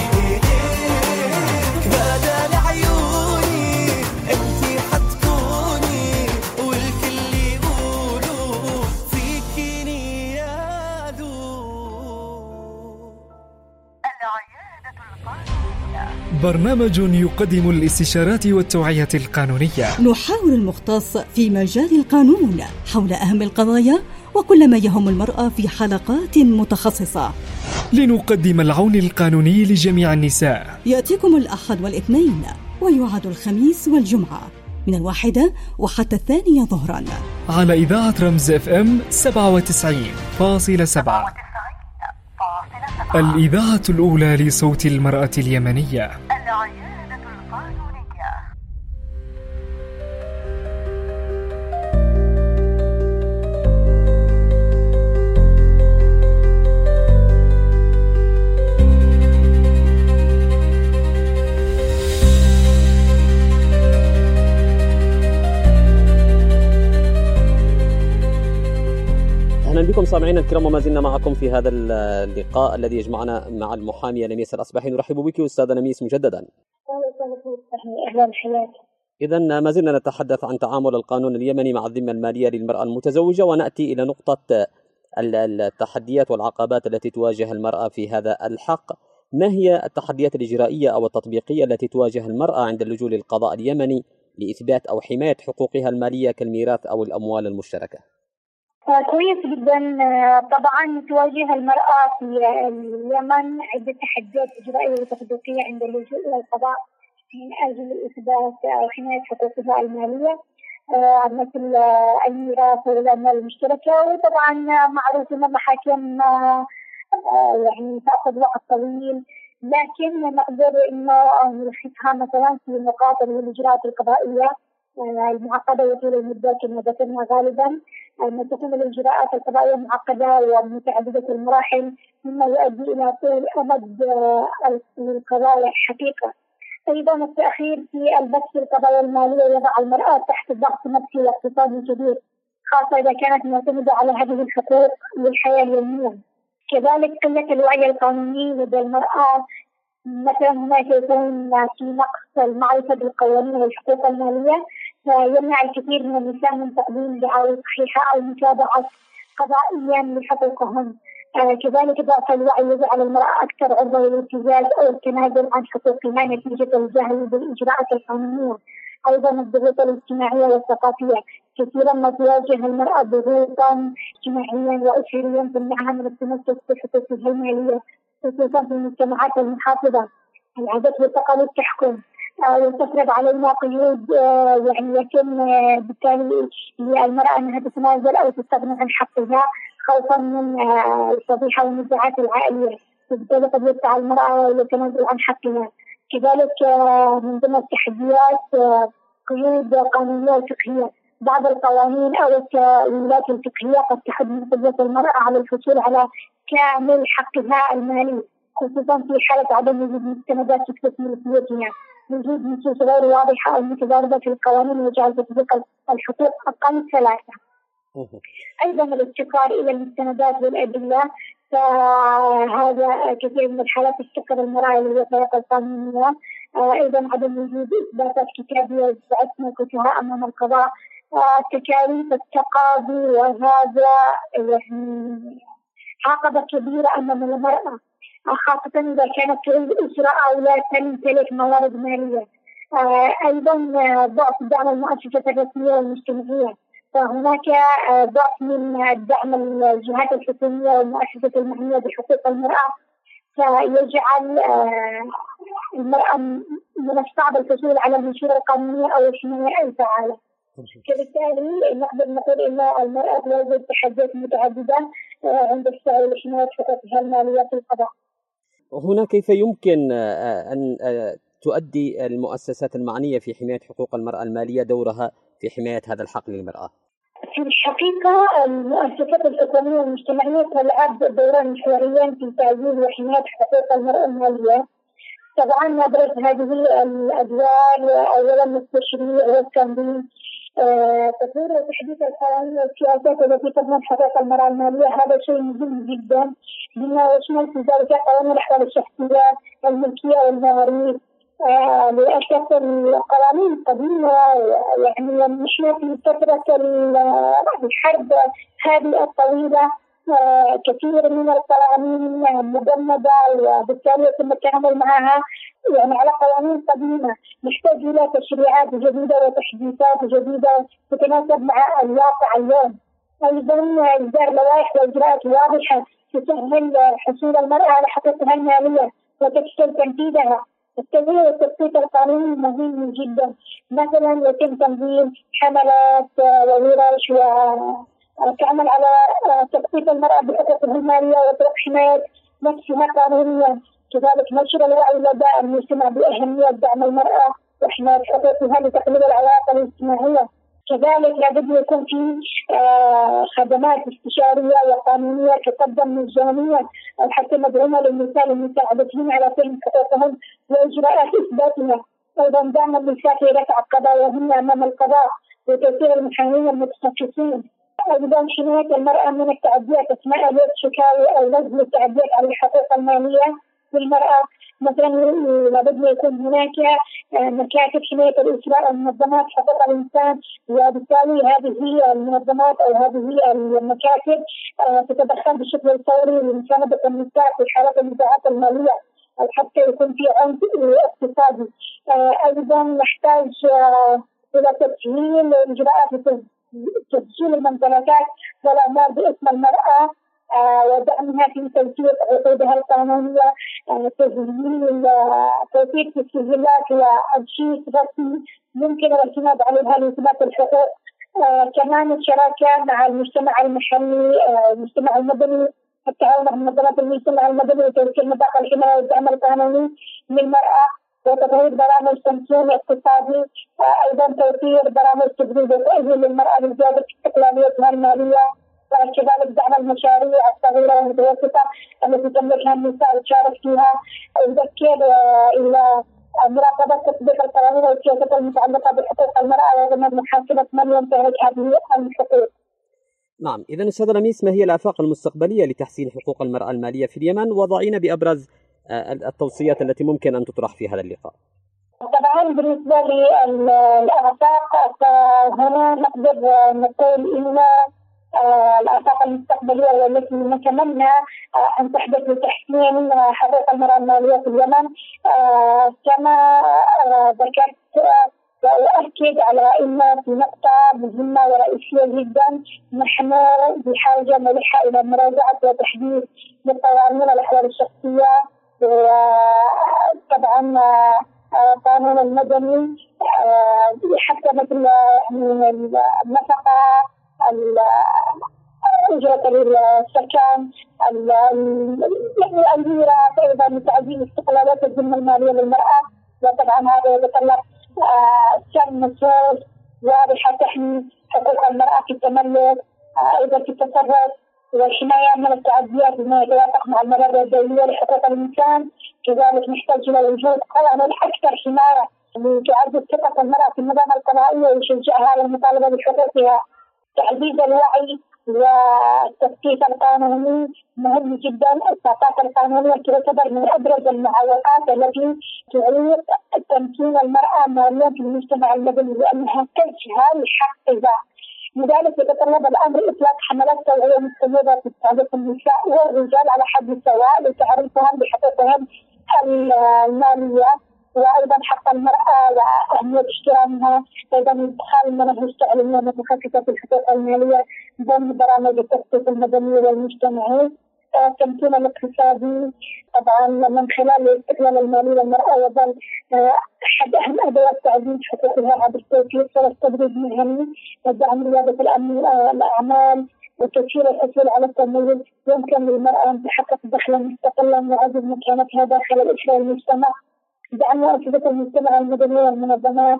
إليك بدل عيوني أنتي حتكوني والكل يقولوا فيكي نياله. برنامج يقدم الاستشارات والتوعية القانونية. نحاور المختص في مجال القانون حول أهم القضايا وكل ما يهم المرأة في حلقات متخصصة لنقدم العون القانوني لجميع النساء. يأتيكم الأحد والاثنين ويعاد الخميس والجمعة من الواحدة وحتى الثانية ظهرا على إذاعة رمز اف ام سبعة وتسعين فاصلة سبعة الإذاعة الأولى لصوت المرأة اليمنية. أهلا بكم سامعينا الكرام وما زلنا معكم في هذا اللقاء الذي يجمعنا مع المحامية نميس الأصبحي. نرحب بك أستاذة نميس مجددا. إذا ما زلنا نتحدث عن تعامل القانون اليمني مع الذمة المالية للمرأة المتزوجة ونأتي إلى نقطة التحديات والعقبات التي تواجه المرأة في هذا الحق. ما هي التحديات الإجرائية أو التطبيقية التي تواجه المرأة عند اللجوء للقضاء اليمني لإثبات أو حماية حقوقها المالية كالميراث أو الأموال المشتركة؟ كويس جدا. طبعا تواجه المرأة في اليمن عدة تحديات إجرائية وتطبيقية عند اللجوء إلى القضاء من أجل إثبات أو حماية حقوقها المالية مثل الميراث والأموال المشتركة. وطبعا معروف أن المحاكم يعني تأخذ وقت طويل، لكن نقدر إنه نلخصها مثلا في المقاطع والإجراءات القضائية المعقدة وطول المدة كما ذكرنا غالبا، أن تكون الإجراءات القضائية معقدة ومتعددة المراحل مما يؤدي إلى طول أمد القضايا حقيقة. أيضا التأخير في البث في القضايا المالية يضع المرأة تحت ضغط نفسي واقتصادي كبير، خاصة إذا كانت معتمدة على هذه الحقوق للحياة اليومية. كذلك قلة الوعي القانوني لدى المرأة، مثلا هناك يكون في نقص المعرفة بالقوانين والحقوق المالية، يمنع الكثير من النساء من تقديم دعاوى صحيحة أو متابعة قضائيا لحقوقهم. آه كذلك ضعف الوعي يجعل المرأة أكثر عرضة للابتزاز أو التنازل عن حقوقها نتيجة الجهل بالإجراءات القانونية. أيضا الضغوط الاجتماعية والثقافية، كثيرا ما تواجه المرأة ضغوطا اجتماعيا وأسريا تمنعها من التمسك بحقوقها المالية، خصوصا في المجتمعات المحافظة. العادات والتقاليد تحكم وتفرض علينا قيود، آه يعني يتم آه بالتالي للمرأة أنها تتنازل أو تستغني عن حقها خوفا من آه الفضيحة والنزاعات العائلية، وبالتالي قد يدفع المرأة للتنازل عن حقها. كذلك آه من ضمن التحديات آه قيود قانونية وفقهية، بعض القوانين أو التأويلات الفقهية قد تحد من قدرة المرأة على الحصول على كامل حقها المالي، خصوصا في حالة عدم وجود مستندات تثبت ملكيتها. وجود نصوص غير واضحة أو متضاربة في القوانين يجعل تطبيق الحقوق أقل سلاسة. أيضا الافتقار إلى المستندات والأدلة، فهذا كثير من الحالات تفتقر المرأة إلى الوثائق القانونية. أيضا عدم وجود إثباتات كتابية يثبت موقفها أمام القضاء. تكاليف التقاضي، وهذا يعني عقبة كبيرة أمام المرأة، خاصة إذا كانت تعيد أسرة أو لا تمتلك موارد مالية. أيضا ضعف دعم المؤسسات الرسمية والمجتمعية، فهناك ضعف من الدعم الجهات الحكومية والمؤسسات المعنية بحقوق المرأة، فيجعل المرأة من الصعب الحصول على المنشورة القانونية أو الحماية الفعالة. فبالتالي نقدر نقول أن المرأة تواجه تحديات متعددة عند السعي لحماية حقوقها المالية في القضاء. هنا كيف يمكن أن تؤدي المؤسسات المعنية في حماية حقوق المرأة المالية دورها في حماية هذا الحق للمرأة؟ في الحقيقة المؤسسات الحكومية والمجتمعية تلعب دورا محوريا في تعزيز وحماية حقوق المرأة المالية. طبعا نبرز هذه الأدوار أولا التشريع والتنظيم، تطوير وتحديث القوانين والسياسات التي تضمن حقوق المرأة المالية، هذا شيء مهم جدا، بما يشمل في ذلك قوانين الأحوال الشخصية، الملكية والمواريث. آه للأسف القوانين القديمة يعني نحن في فترة الحرب هذه الطويلة آه كثير من القوانين مجمدة، وبالتالي يتم التعامل معها يعني على قوانين قديمة. نحتاج إلى تشريعات جديدة وتحديثات جديدة تتناسب مع الواقع اليوم. أيضا إصدار لوائح وإجراءات واضحة تسهل حصول المرأة على حقوقها المالية وتسهل تنفيذها. التنويع والتثبيت القانوني مهم جدا، مثلا يتم تنظيم حملات وورش وتعمل على تثبيت المرأة بحقوقها المالية وطرق حماية نفسها قانونيا. كذلك نشر الوعي لدى المجتمع بأهمية دعم المرأة وحماية حقوقها لتقليل العواقب الاجتماعية. كذلك لابد يكون في خدمات استشارية وقانونية تقدم مجانيا أو حتى مدعومة للنساء لمساعدتهم على فهم حقوقهم وإجراءات إثباتها. أيضا دعم النساء في رفع قضاياهن أمام القضاء وتوفير المحامين المتخصصين. أيضا حماية المرأة من التعديات أثناء الوقت شكاوى أو نزل التعديات على الحقوق المالية للمرأة. مثلا لابد يكون هناك مكاتب حماية الإسراء ومنظمات حقوق الإنسان، وبالتالي هذه المنظمات أو هذه المكاتب تتدخل بشكل فوري لمساندة النساء في حالات النزاعات المالية أو حتى يكون في عنف اقتصادي. أيضا نحتاج إلى تسهيل إجراءات تسجيل الممتلكات والأعمال باسم المرأة ودعمها في تنسيق عقودها القانونية، تسجيل توثيق التسجيلات وأرشيف رسمي ممكن الاعتماد عليها لإثبات الحقوق. كمان الشراكة مع المجتمع المحلي، المجتمع المدني، التعاون مع منظمات المجتمع المدني وتوفير نطاق الحماية والدعم القانوني للمرأة. وتطوير برامج تمكين اقتصادي، أيضا توفير برامج تدريب وتأهيل للمرأة لزيادة استقلاليتها المالية، وكذلك دعم المشاريع الصغيرة والمتوسطة التي تملكها النساء وتشارك فيها، ويذكر إلى مراقبة تطبيق القوانين والسياسات المتعلقة بحقوق المرأة وضمن محاسبة من ينتهك هذه الحقوق. نعم، إذا أستاذة لميس، ما هي الآفاق المستقبلية لتحسين حقوق المرأة المالية في اليمن؟ وضعينا بأبرز التوصيات التي ممكن أن تطرح في هذا اللقاء. طبعا بالنسبة للآفاق فهنا نقدر نقول إن الآفاق المستقبلية والتي نتمنى أن تحدث لتحسين حقوق المرأة المالية في اليمن، كما ذكرت وأؤكد على أن في نقطة مهمة ورئيسية جدا، نحن بحاجة ملحة إلى مراجعة وتحديث لقوانين الأحوال الشخصية، وطبعا القانون المدني، حتى مثل النفقة، أجرة السكن، الميراث، أيضا تعزيز استقلالات الذمة المالية للمرأة. وطبعا هذا يتطلب سن نصوص واضحة تحمي حقوق المرأة في التملك، أيضا في التصرف، والحماية من التعديات بما يتوافق مع المبادئ الدولية لحقوق الإنسان. كذلك نحتاج إلى وجود قوانين أكثر حماية لتعزز ثقة المرأة في النظام القضائي ويشجعها على المطالبة بحقوقها. تعزيز الوعي والتثقيف القانوني مهم جدا. الثقافة القانونية تعتبر من أبرز المعوقات التي تعيق تمكين المرأة ماليا في المجتمع المدني، لأنها تجهل حقها. لذلك يتطلب الأمر إطلاق حملات توعية مستمرة في تعريف النساء والرجال على حد سواء لتعريفهم بحقوقهم المالية، وأيضا حق المرأة وأهمية احترامها، أيضا إدخال مناهج تعليمية متخصصة في الحقوق المالية ضمن برامج التثقيف المدني والمجتمعي. التمكين الاقتصادي طبعا من خلال الاستقلال المالي للمرأة يظل أحد أهم أدوات تعزيز حقوقها عبر توفير فرص تدريب مهني ودعم ريادة الأعمال وتسهيل الحصول على التمويل. يمكن للمرأة أن تحقق دخلا مستقلا وعزز مكانتها داخل الأسرة والمجتمع. دعم مؤسسات المجتمع المدني والمنظمات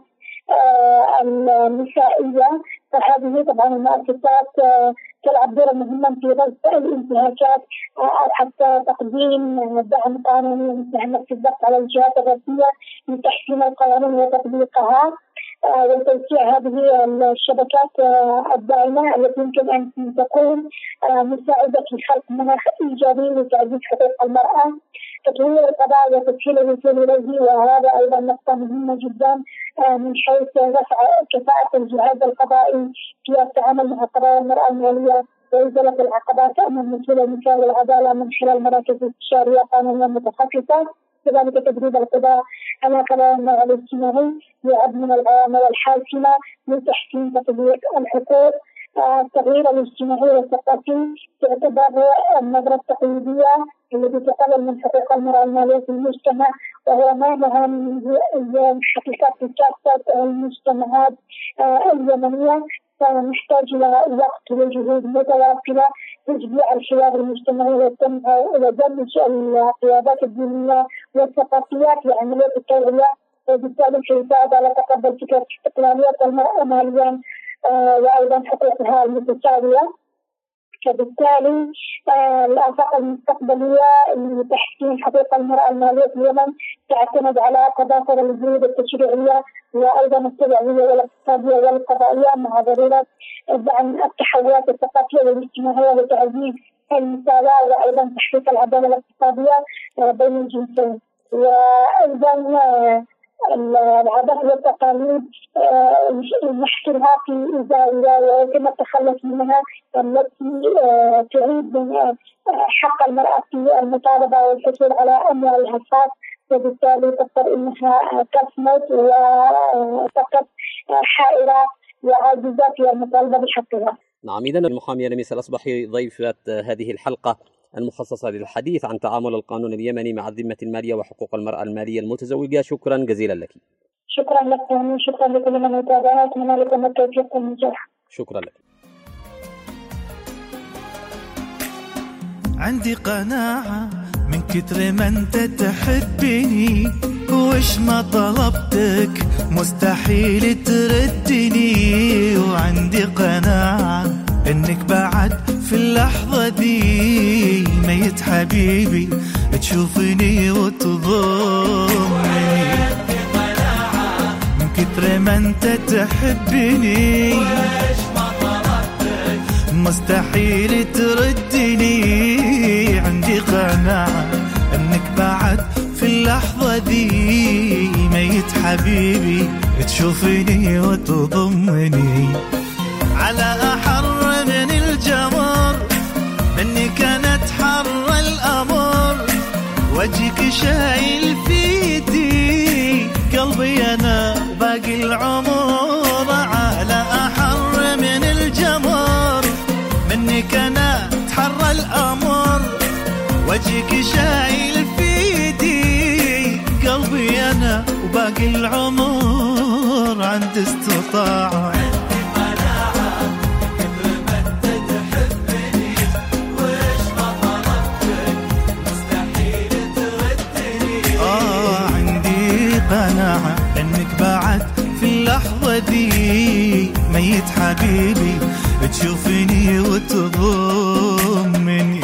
آه النسائية، فهذه طبعا المؤسسات آه تلعب دورا مهما في رفع الانتهاكات أو آه حتى تقديم دعم قانوني متهم في الضغط على الجهات الرسمية لتحسين القوانين وتطبيقها، آه وتوسيع هذه الشبكات آه الداعمة التي يمكن أن تكون آه مساعدة في خلق مناخ إيجابي لتعزيز حقوق المرأة. تطوير القضاء وتسهيل الوصول إليه، وهذا أيضا نقطة مهمة جدا من حيث رفع كفاءة الجهاز القضائي في التعامل مع قضايا المرأة المالية وإزالة العقبات أمام وصول النساء والعدالة من خلال مراكز استشارية قانونية متخصصة. كذلك تدريب القضاء على قضايا النوع الاجتماعي يعد من العوامل الحاسمة لتحسين تطبيق الحقوق. التغيير الاجتماعي والثقافي تعتبر النظرة التقليدية التي تقلل من حقوق المرأة المالية في المجتمع، وهو مانع من حقيقة كافة المجتمعات اليمنية. فنحتاج إلى وقت وجهود متواصلة تشجيع الحوار المجتمعي ودمج القيادات الدينية والثقافيات لعملية التوعية، وبالتالي سيساعد على تقبل فكرة استقلالية المرأة ماليا وأيضا حقوقها المتساوية. فبالتالي الآفاق المستقبلية لتحسين حقوق المرأة المالية في اليمن تعتمد على تضافر الجهود التشريعية وأيضا التوعية والاقتصادية والقضائية مع ضرورة دعم التحولات الثقافية والاجتماعية لتعزيز المساواة وأيضا تحقيق العدالة الاقتصادية بين الجنسين. وأيضا العادات والتقاليد نحصرها في إزالة ويتم التخلص منها التي تعيد حق المرأة في المطالبة والحصول على أموالها الخاص، وبالتالي تضطر أنها تصمت وتقف حائرة وعاجزة في المطالبة بحقها. نعم، إذن المحامية لميس الأصبحي ضيفة هذه الحلقة المخصصة للحديث عن تعامل القانون اليمني مع الذمة المالية وحقوق المرأة المالية المتزوجة. شكرا جزيلا لك. شكرا لكم، شكرا لكل من يتابعنا، أتمنى لكم التوفيق والنجاح. شكرا لك. عندي قناعة من كتر ما أنت تحبني وش ما طلبتك مستحيل تردني، وعندي قناعة انك بعد في اللحظة دي ميت حبيبي تشوفني وتضمني، من كتر ما انت تحبني مستحيل تردني، عندي قناعة انك بعد في اللحظة دي ميت حبيبي تشوفني وتضمني. على أحر من الجمر مني كانت حر الأمر، وجهك شايل فيدي قلبي أنا باقي العمر. على أحر من الجمر مني كانت حر الأمر، وجهك شايل فيدي قلبي أنا وباقي العمر عند استطاعة. آه عندي قناعة إنك بعد في اللحظة دي ميت حبيبي تشوفني وتضمني.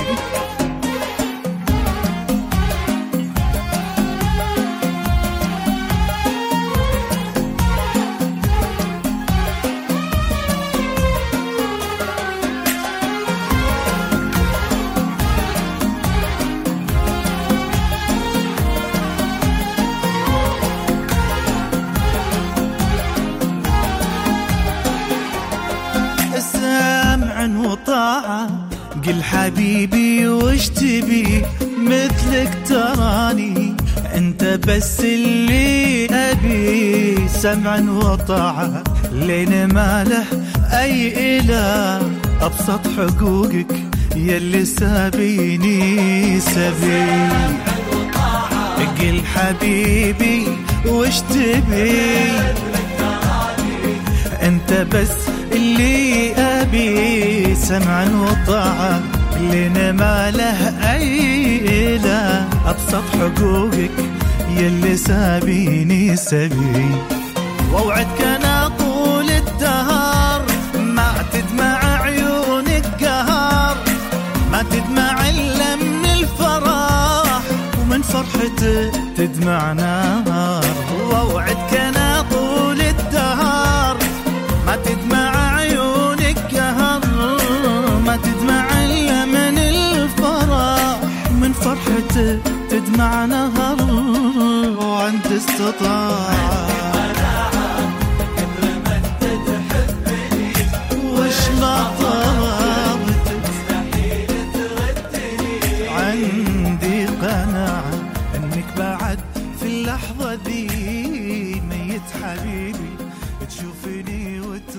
قل حبيبي وش تبي مثلك تراني انت بس اللي ابي، سمعا وطاعة لين ما له اي اله، ابسط حقوقك يلي سابيني سبي. قل حبيبي وش تبي انت بس اللي أبي، سمعا وطاعة لين ما له أي إله، أبسط حقوقك يلي سابيني سبي. ووعدك أنا طول الدهر ما تدمع عيونك قهر، ما تدمع إلا من الفرح ومن فرحته تدمع نار. ووعدك أنا طول الدهر ما تدمع عيونك قهر، ما تدمع إلا من الفرح من فرحته تدمع نهر، وعند استطاعة وش ما طلبتك عندي قناعة انك بعد في اللحظة دي ميت حبيبي تشوفني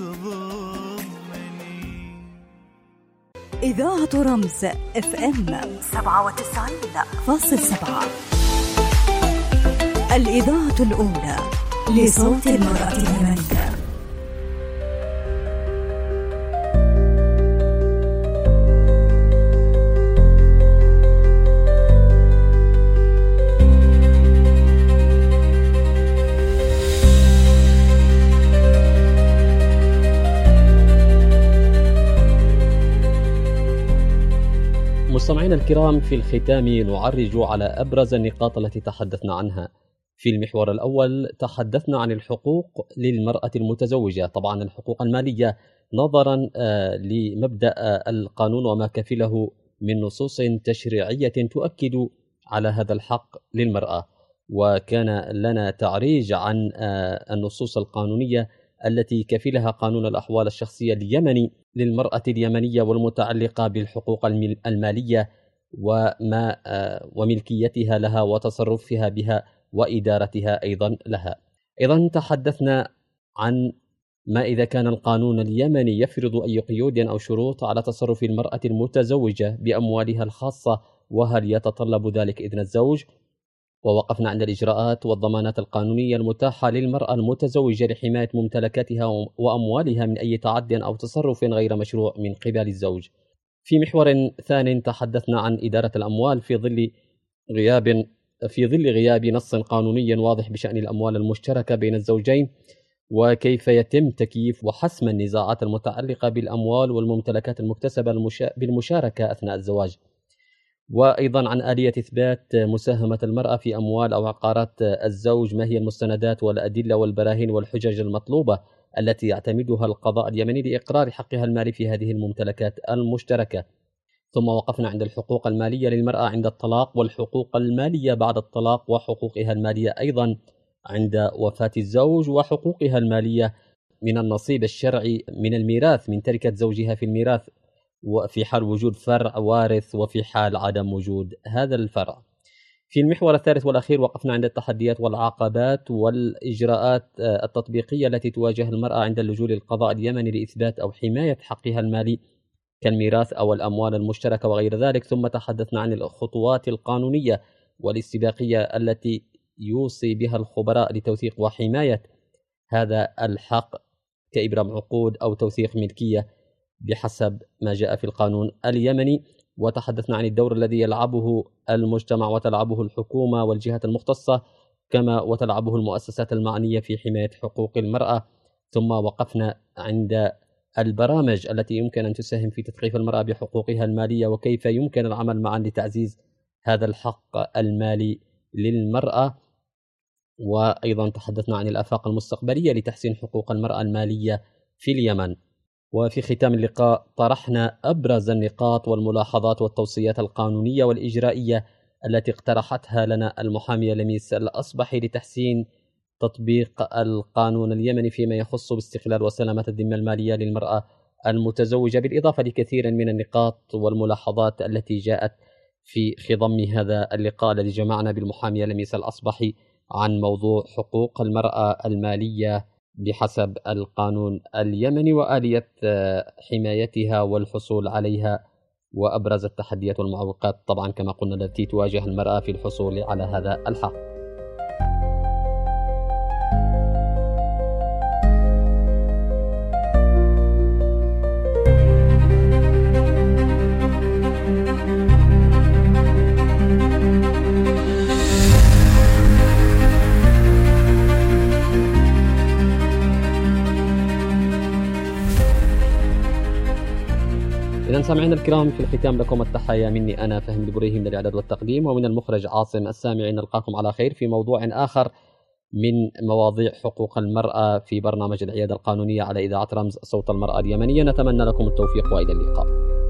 وتضمني. إذاعة رمز اف ام سبعة وتسعين فاصل سبعة، الإذاعة الأولى لصوت المرأة اليمنية. مستمعينا الكرام، في الختام نعرج على أبرز النقاط التي تحدثنا عنها. في المحور الأول تحدثنا عن الحقوق للمرأة المتزوجة، طبعا الحقوق المالية نظرا لمبدأ القانون وما كفله من نصوص تشريعية تؤكد على هذا الحق للمرأة. وكان لنا تعريج عن النصوص القانونية التي كفلها قانون الأحوال الشخصية اليمني للمرأة اليمنية والمتعلقة بالحقوق المالية وما وملكيتها لها وتصرفها بها وإدارتها أيضا لها. أيضا تحدثنا عن ما إذا كان القانون اليمني يفرض أي قيود أو شروط على تصرف المرأة المتزوجة بأموالها الخاصة، وهل يتطلب ذلك إذن الزوج. ووقفنا عند الإجراءات والضمانات القانونية المتاحة للمرأة المتزوجة لحماية ممتلكاتها وأموالها من أي تعد أو تصرف غير مشروع من قبل الزوج. في محور ثاني تحدثنا عن إدارة الأموال في ظل غياب في ظل غياب نص قانوني واضح بشأن الأموال المشتركة بين الزوجين، وكيف يتم تكييف وحسم النزاعات المتعلقة بالأموال والممتلكات المكتسبة بالمشاركة أثناء الزواج، وأيضا عن آلية إثبات مساهمة المرأة في أموال أو عقارات الزوج، ما هي المستندات والأدلة والبراهين والحجج المطلوبة التي يعتمدها القضاء اليمني لإقرار حقها المالي في هذه الممتلكات المشتركة. ثم وقفنا عند الحقوق المالية للمرأة عند الطلاق، والحقوق المالية بعد الطلاق، وحقوقها المالية أيضا عند وفاة الزوج، وحقوقها المالية من النصيب الشرعي من الميراث من تركة زوجها في الميراث، وفي حال وجود فرع وارث وفي حال عدم وجود هذا الفرع. في المحور الثالث والأخير وقفنا عند التحديات والعقبات والإجراءات التطبيقية التي تواجه المرأة عند اللجوء للقضاء اليمني لإثبات أو حماية حقها المالي كالميراث أو الأموال المشتركة وغير ذلك. ثم تحدثنا عن الخطوات القانونية والاستباقية التي يوصي بها الخبراء لتوثيق وحماية هذا الحق كإبرام عقود أو توثيق ملكية بحسب ما جاء في القانون اليمني. وتحدثنا عن الدور الذي يلعبه المجتمع وتلعبه الحكومة والجهات المختصة كما وتلعبه المؤسسات المعنية في حماية حقوق المرأة. ثم وقفنا عند البرامج التي يمكن أن تساهم في تثقيف المرأة بحقوقها المالية وكيف يمكن العمل معا لتعزيز هذا الحق المالي للمرأة. وأيضا تحدثنا عن الآفاق المستقبلية لتحسين حقوق المرأة المالية في اليمن. وفي ختام اللقاء طرحنا أبرز النقاط والملاحظات والتوصيات القانونية والإجرائية التي اقترحتها لنا المحامية لميس الأصبحي لتحسين تطبيق القانون اليمني فيما يخص باستقلال وسلامة الذمة المالية للمرأة المتزوجة، بالإضافة لكثير من النقاط والملاحظات التي جاءت في خضم هذا اللقاء الذي جمعنا بالمحامية لميس الأصبحي عن موضوع حقوق المرأة المالية بحسب القانون اليمني وآلية حمايتها والحصول عليها، وأبرز التحديات والمعوقات طبعا كما قلنا التي تواجه المرأة في الحصول على هذا الحق. إذا سامعينا الكرام، في الختام لكم التحايا مني أنا فهمي البريهي من الإعداد والتقديم، ومن المخرج عاصم السامعي. نلقاكم على خير في موضوع آخر من مواضيع حقوق المرأة في برنامج العيادة القانونية على إذاعة رمز صوت المرأة اليمنية. نتمنى لكم التوفيق وإلى اللقاء.